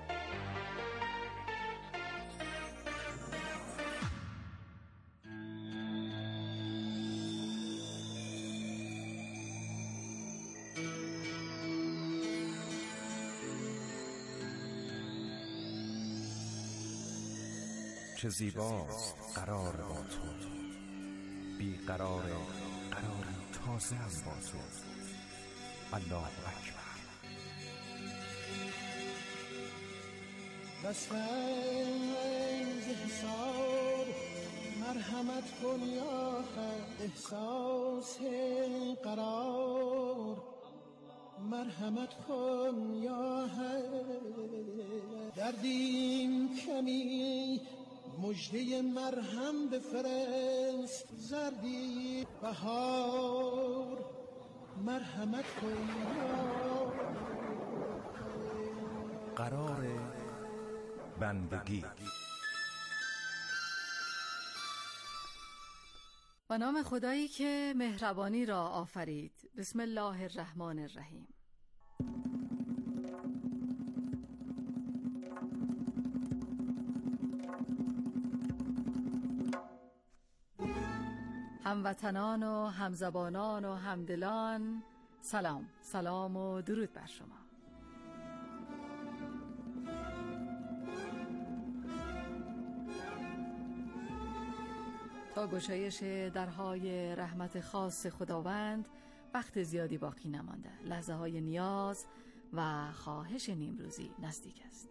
چه زیباست قرار با تو، بی قرار قرار تازه با تو. الله اکبر. بس از حساب مرحمت کن یا خود، احساس قرار مرحمت کن یا حد. دردیم کمی مجده مرهم بفرست، زردی بهار مرحمت کن یا قرار بندگی. به نام خدایی که مهربانی را آفرید. بسم الله الرحمن الرحیم. هموطنان و همزبانان و همدلان، سلام سلام و درود بر شما. تا گشایش درهای رحمت خاص خداوند وقت زیادی باقی نمانده. لحظه های نیاز و خواهش نیمروزی نزدیک است.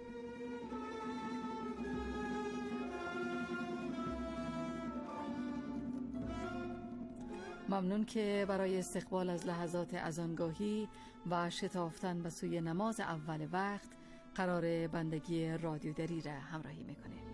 ممنون که برای استقبال از لحظات اذانگاهی و شتافتن به سوی نماز اول وقت قرار بندگی رادیو دری را همراهی میکنید.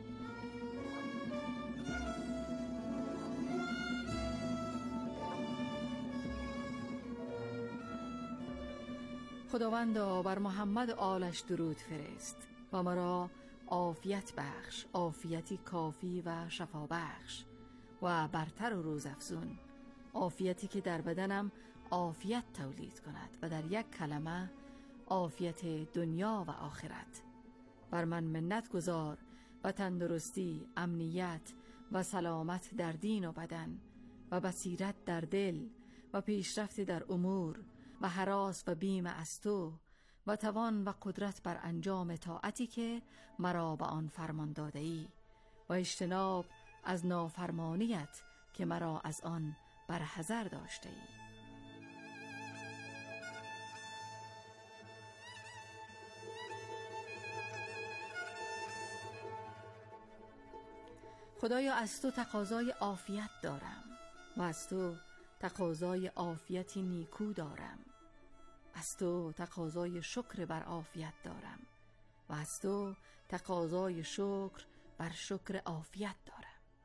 خداوندا بر محمد آلش درود فرست و مرا عافیت بخش، عافیتی کافی و شفا بخش و برتر و روز افزون، عافیتی که در بدنم عافیت تولید کند و در یک کلمه عافیت دنیا و آخرت. بر من منت گذار و تندرستی، امنیت و سلامت در دین و بدن و بصیرت در دل و پیشرفت در امور و هراس و بیم از تو و توان و قدرت بر انجام طاعتی که مرا به آن فرمان داده ای و اجتناب از نافرمانیت که مرا از آن برحذر داشته ای. خدایا از تو تقاضای عافیت دارم و از تو تقاضای عافیتی نیکو دارم، از تو تقاضای شکر بر عافیت دارم و از تو تقاضای شکر بر شکر عافیت دارم.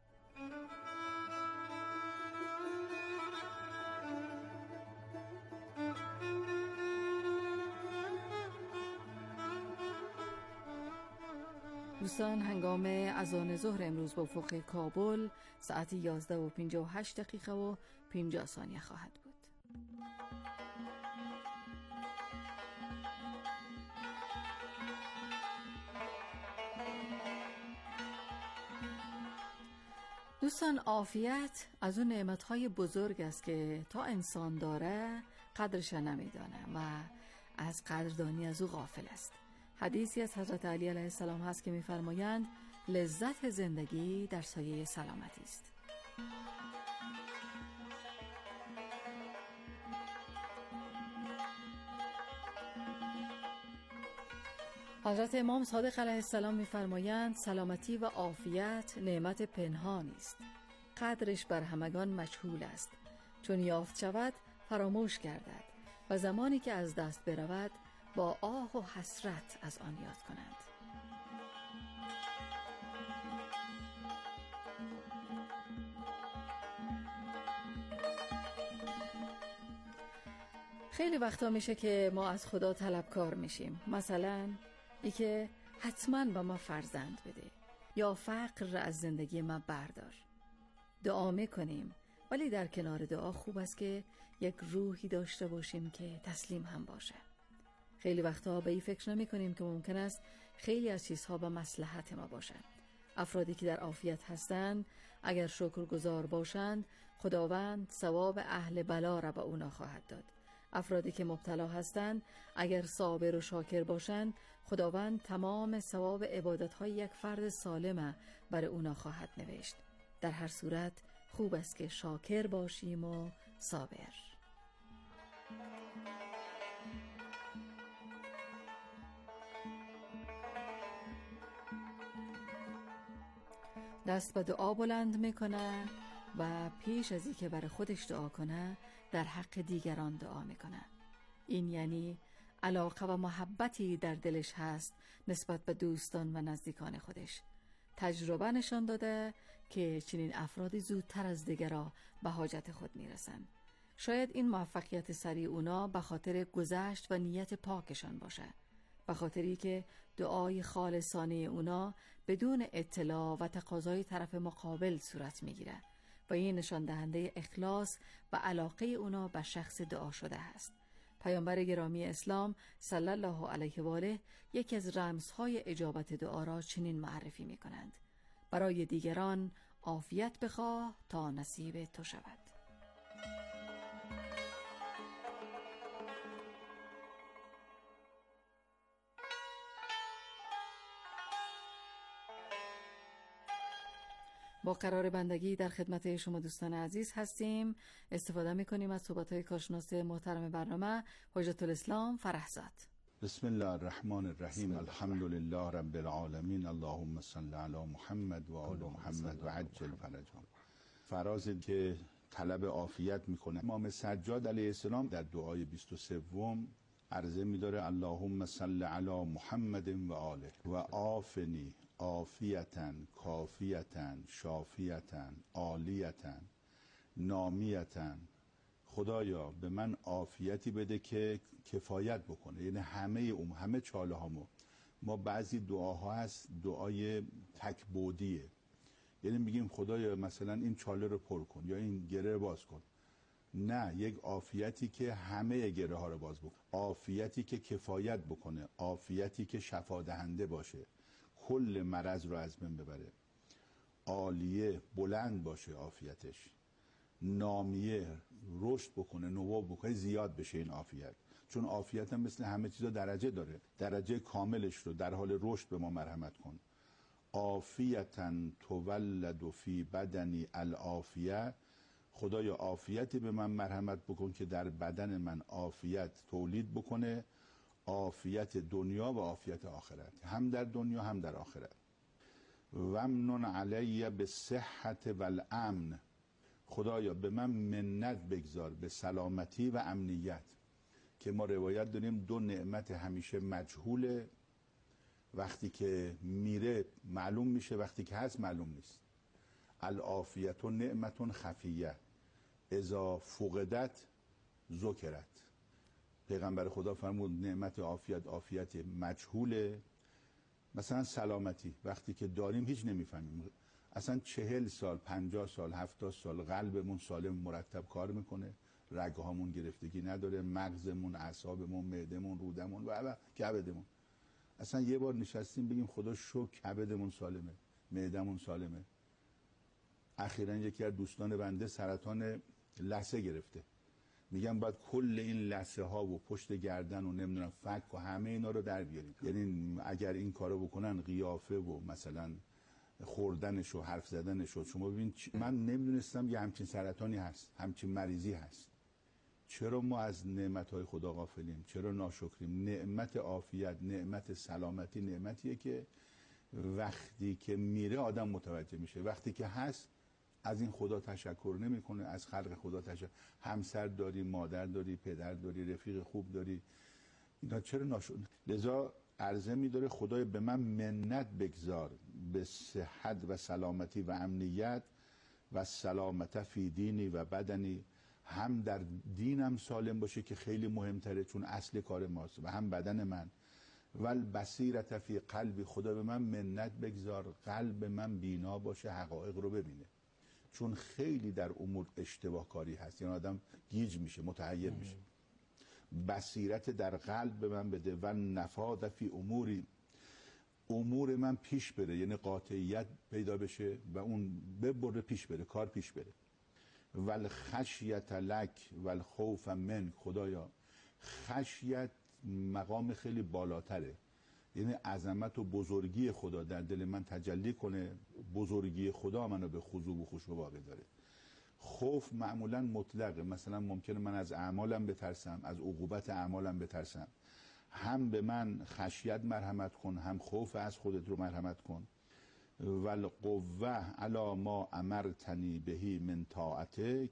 دوستان، هنگام اذان ظهر امروز با افق کابل ساعت یازده و پنجاه و هشت دقیقه و پنجاه ثانیه خواهد بود. دوستان، عافیت از اون نعمتهای بزرگ است که تا انسان داره قدرش نمیدانه و از قدردانی از او غافل است. حدیثی از حضرت علی علیه السلام هست که می‌فرمایند لذت زندگی در سایه سلامتی است. حضرت امام صادق علیه السلام می‌فرمایند سلامتی و عافیت نعمت پنهانی است. قدرش بر همگان مجهول است. چون یافت شود فراموش گردد و زمانی که از دست برود با آه و حسرت از آن یاد کنند. خیلی وقتا میشه که ما از خدا طلبکار میشیم، مثلا ای که حتما به ما فرزند بده یا فقر از زندگی ما بردار. دعا میکنیم، ولی در کنار دعا خوب است که یک روحی داشته باشیم که تسلیم هم باشه. خیلی وقتا به این فکر نمی کنیم که ممکن است خیلی از چیزها به مصلحت ما باشند. افرادی که در عافیت هستند اگر شکرگزار باشند خداوند ثواب اهل بلا را به اونا خواهد داد. افرادی که مبتلا هستند اگر صابر و شاکر باشند خداوند تمام ثواب عبادت‌های یک فرد سالم برای اونا خواهد نوشت. در هر صورت خوب است که شاکر باشیم و صابر. دست به دعا بلند میکنه و پیش از اینکه برای خودش دعا کنه در حق دیگران دعا میکنه. این یعنی علاقه و محبتی در دلش هست نسبت به دوستان و نزدیکان خودش. تجربه نشان داده که چنین افرادی زودتر از دیگران به حاجت خود میرسن. شاید این موفقیت سریع اونا به خاطر گذشت و نیت پاکشان باشه، به خاطری که دعای خالصانه اونا بدون اطلاع و تقاضای طرف مقابل صورت میگیره و این نشان دهنده اخلاص و علاقه اونا به شخص دعا شده است. پیامبر گرامی اسلام صلی الله علیه و آله یکی از رمزهای اجابت دعا را چنین معرفی میکنند: برای دیگران عافیت بخواه تا نصیب تو شود. با قرار بندگی در خدمت شما دوستان عزیز هستیم. استفاده میکنیم از صحبت‌های کارشناس محترم برنامه حجت الاسلام فرحزاد. بسم الله الرحمن الرحیم. الحمد لله رب العالمین. اللهم صل علی محمد و آل محمد و عجل فرجهم. فرازی که طلب عافیت میکنه. امام سجاد علیه السلام در دعای بیست و سوم عرضه میداره اللهم صل علی محمد و آله و عافنی عافیتن کافیتن شافیتن عالیتن نامیتن. خدایا به من عافیتی بده که کفایت بکنه، یعنی همه اون همه چاله هامو. ما بعضی دعاها هست دعای تکبودیه، یعنی میگیم خدایا مثلا این چاله رو پر کن یا این گره رو باز کن. نه، یک عافیتی که همه گره ها رو باز بکن، عافیتی که کفایت بکنه، عافیتی که شفا دهنده باشه، کل مرض رو از بین ببره. عالیه، بلند باشه عافیتش. نامیه، رشد بکنه، نوو بکنه، زیاد بشه این عافیت. چون عافیت هم مثل همه چیزا درجه داره، درجه کاملش رو در حال رشد به ما مرحمت کن. عافیتن تولد فی بدنی العافیه. خدایا عافیتی به من مرحمت بکن که در بدن من عافیت تولید بکنه، عافیت دنیا و عافیت آخرت، هم در دنیا هم در آخرت. ومنن علی بالصحة والامن. خدایا به من منت بگذار به سلامتی و امنیت، که ما روایت داریم دو نعمت همیشه مجهوله وقتی که میره معلوم میشه، وقتی که هست معلوم نیست. العافیت نعمت خفیه اذا فقدت ذکرت. پیغمبر خدا فرمود نعمت عافیت عافیت مجهوله. مثلا سلامتی وقتی که داریم هیچ نمیفهمیم، اصلا چهل سال پنجاه سال هفتاد سال قلبمون سالم مرتب کار میکنه، رگهامون گرفتگی نداره، مغزمون اعصابمون معدمون رودمون و کبدمون. اصلا یه بار نشستیم بگیم خدا شکر کبدمون سالمه، معدمون سالمه. اخیراً یکی از دوستان بنده سرطان لثه گرفته، میگم باید کل این لثه ها و پشت گردن و نمیدونم فک و همه اینا رو در بیاریم. یعنی اگر این کارو بکنن قیافه و مثلا خوردنش و حرف زدنش و شما ببین چ... من نمیدونستم یه همچین سرطانی هست، همچین مریضی هست. چرا ما از نعمتهای خدا غافلیم؟ چرا ناشکریم؟ نعمت عافیت، نعمت سلامتی نعمتیه که وقتی که میره آدم متوجه میشه، وقتی که هست از این خدا تشکر نمیکنه، از خلق خدا تشکر. همسر داری، مادر داری، پدر داری، رفیق خوب داری، اینا چرا ناشکر؟ لذا عرضه میداره خدای به من منت بگذار به صحت و سلامتی و امنیت و سلامت فی دینی و بدنی، هم در دینم سالم باشه که خیلی مهمتره چون اصل کار ماست، و هم بدن من. ول بصیرت فی قلبی، خدا به من منت بگذار قلب من بینا باشه، حقایق رو ببینه، چون خیلی در امور اشتباه کاری هست، یعنی آدم گیج میشه، متحیر میشه. بصیرت در قلب به من بده و نفاذ فی اموری، امور من پیش بره، یعنی قاطعیت پیدا بشه و اون ببره پیش بره، کار پیش بره. ول خشیت لک ول خوف من، خدایا خشیت مقام خیلی بالاتره، یعنی عظمت و بزرگی خدا در دل من تجلی کنه، بزرگی خدا منو به خضوع و خشوع واقع داره. خوف معمولا مطلقه، مثلا ممکنه من از اعمالم بترسم، از عقوبت اعمالم بترسم، هم به من خشیت مرحمت کن، هم خوف از خودت رو مرحمت کن. والقوه علی ما امرتنی بهی من طاعتک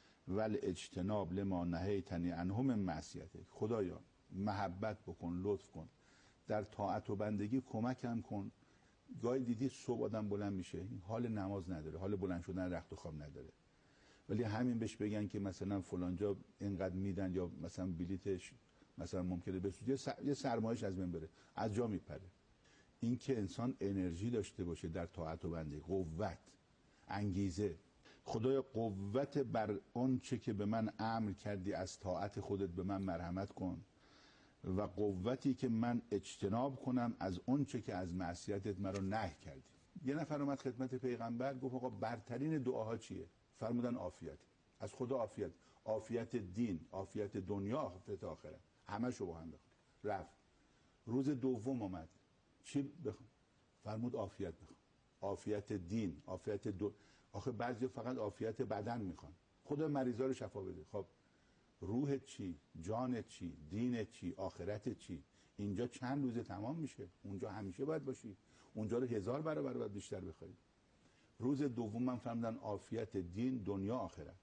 والاجتناب لما نهیتنی عنه من معصیتک. خدایا محبت بکن، لطف کن، در طاعت و بندگی کمکم کن. گاهی دیدی صبح آدم بلند میشه حال نماز نداره، حال بلند شدن رخت و خواب نداره، ولی همین بهش بگن که مثلا فلانجا اینقدر میدن یا مثلا بلیتش مثلا ممکنه بسوزه، یه سرمایش از بین بره، از جا میپره. این که انسان انرژی داشته باشه در طاعت و بندگی، قوت، انگیزه. خدای قوت بر اون چه که به من امر کردی از طاعت خودت به من مرحمت کن، و قوتی که من اجتناب کنم از اون چه که از معصیتت مرا نهی کردی. یه نفر اومد خدمت پیغمبر گفت آقا برترین دعاها چیه؟ فرمودن عافیت، از خدا عافیت، عافیت دین، عافیت دنیا، عافیت آخرت، همه‌شو با هم بخون. رفت روز دوم اومد چی بخون؟ فرمود عافیت بخون، عافیت دین، عافیت دو... آخه بعضی فقط عافیت بدن میخوان. خدا مریضا رو شفا بده. خب روحت چی؟ جانت چی؟ دینت چی؟ آخرتت چی؟ اینجا چند روزه تمام میشه، اونجا همیشه باید باشی، اونجا رو هزار برابر باید بیشتر بخوای. روز دوم من فهمیدن عافیت دین، دنیا، آخرت.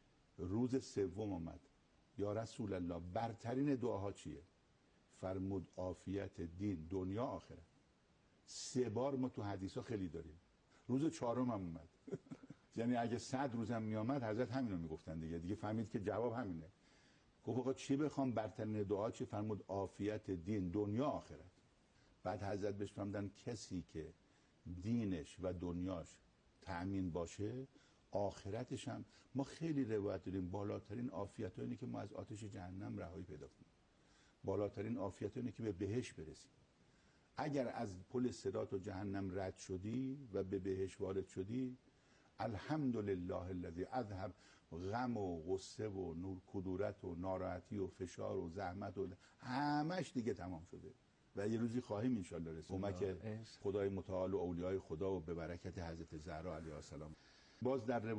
روز سوم اومد یا رسول الله برترین دعاها چیه؟ فرمود عافیت دین، دنیا، آخرت. سه بار ما تو حدیثا خیلی داریم. روز چهارم هم اومد یعنی اگه صد روزم میامد حضرت همینو میگفتن دیگه دیگه فهمید که جواب همینه. گفت آقا چی بخوام برترین دعا چی؟ فرمود عافیت دین، دنیا، آخرت. بعد حضرت بهش فرمودن کسی که دینش و دنیاش تأمین باشه آخرتش هم. ما خیلی روایت داریم بالاترین عافیت اینه که ما از آتش جهنم رهایی پیدا کنیم، بالاترین عافیت اینه که به بهشت برسیم. اگر از پل صراط و جهنم رد شدی و به بهشت وارد شدی، الحمدلله الذی اذهب غم و غصه و نور کدورت و ناراحتی و فشار و زحمت و همش دیگه تمام شده و یه روزی خواهیم انشالله رسید کمک خدای متعال و اولیای خدا و به برکت حضرت زهرا علیها السلام. باز در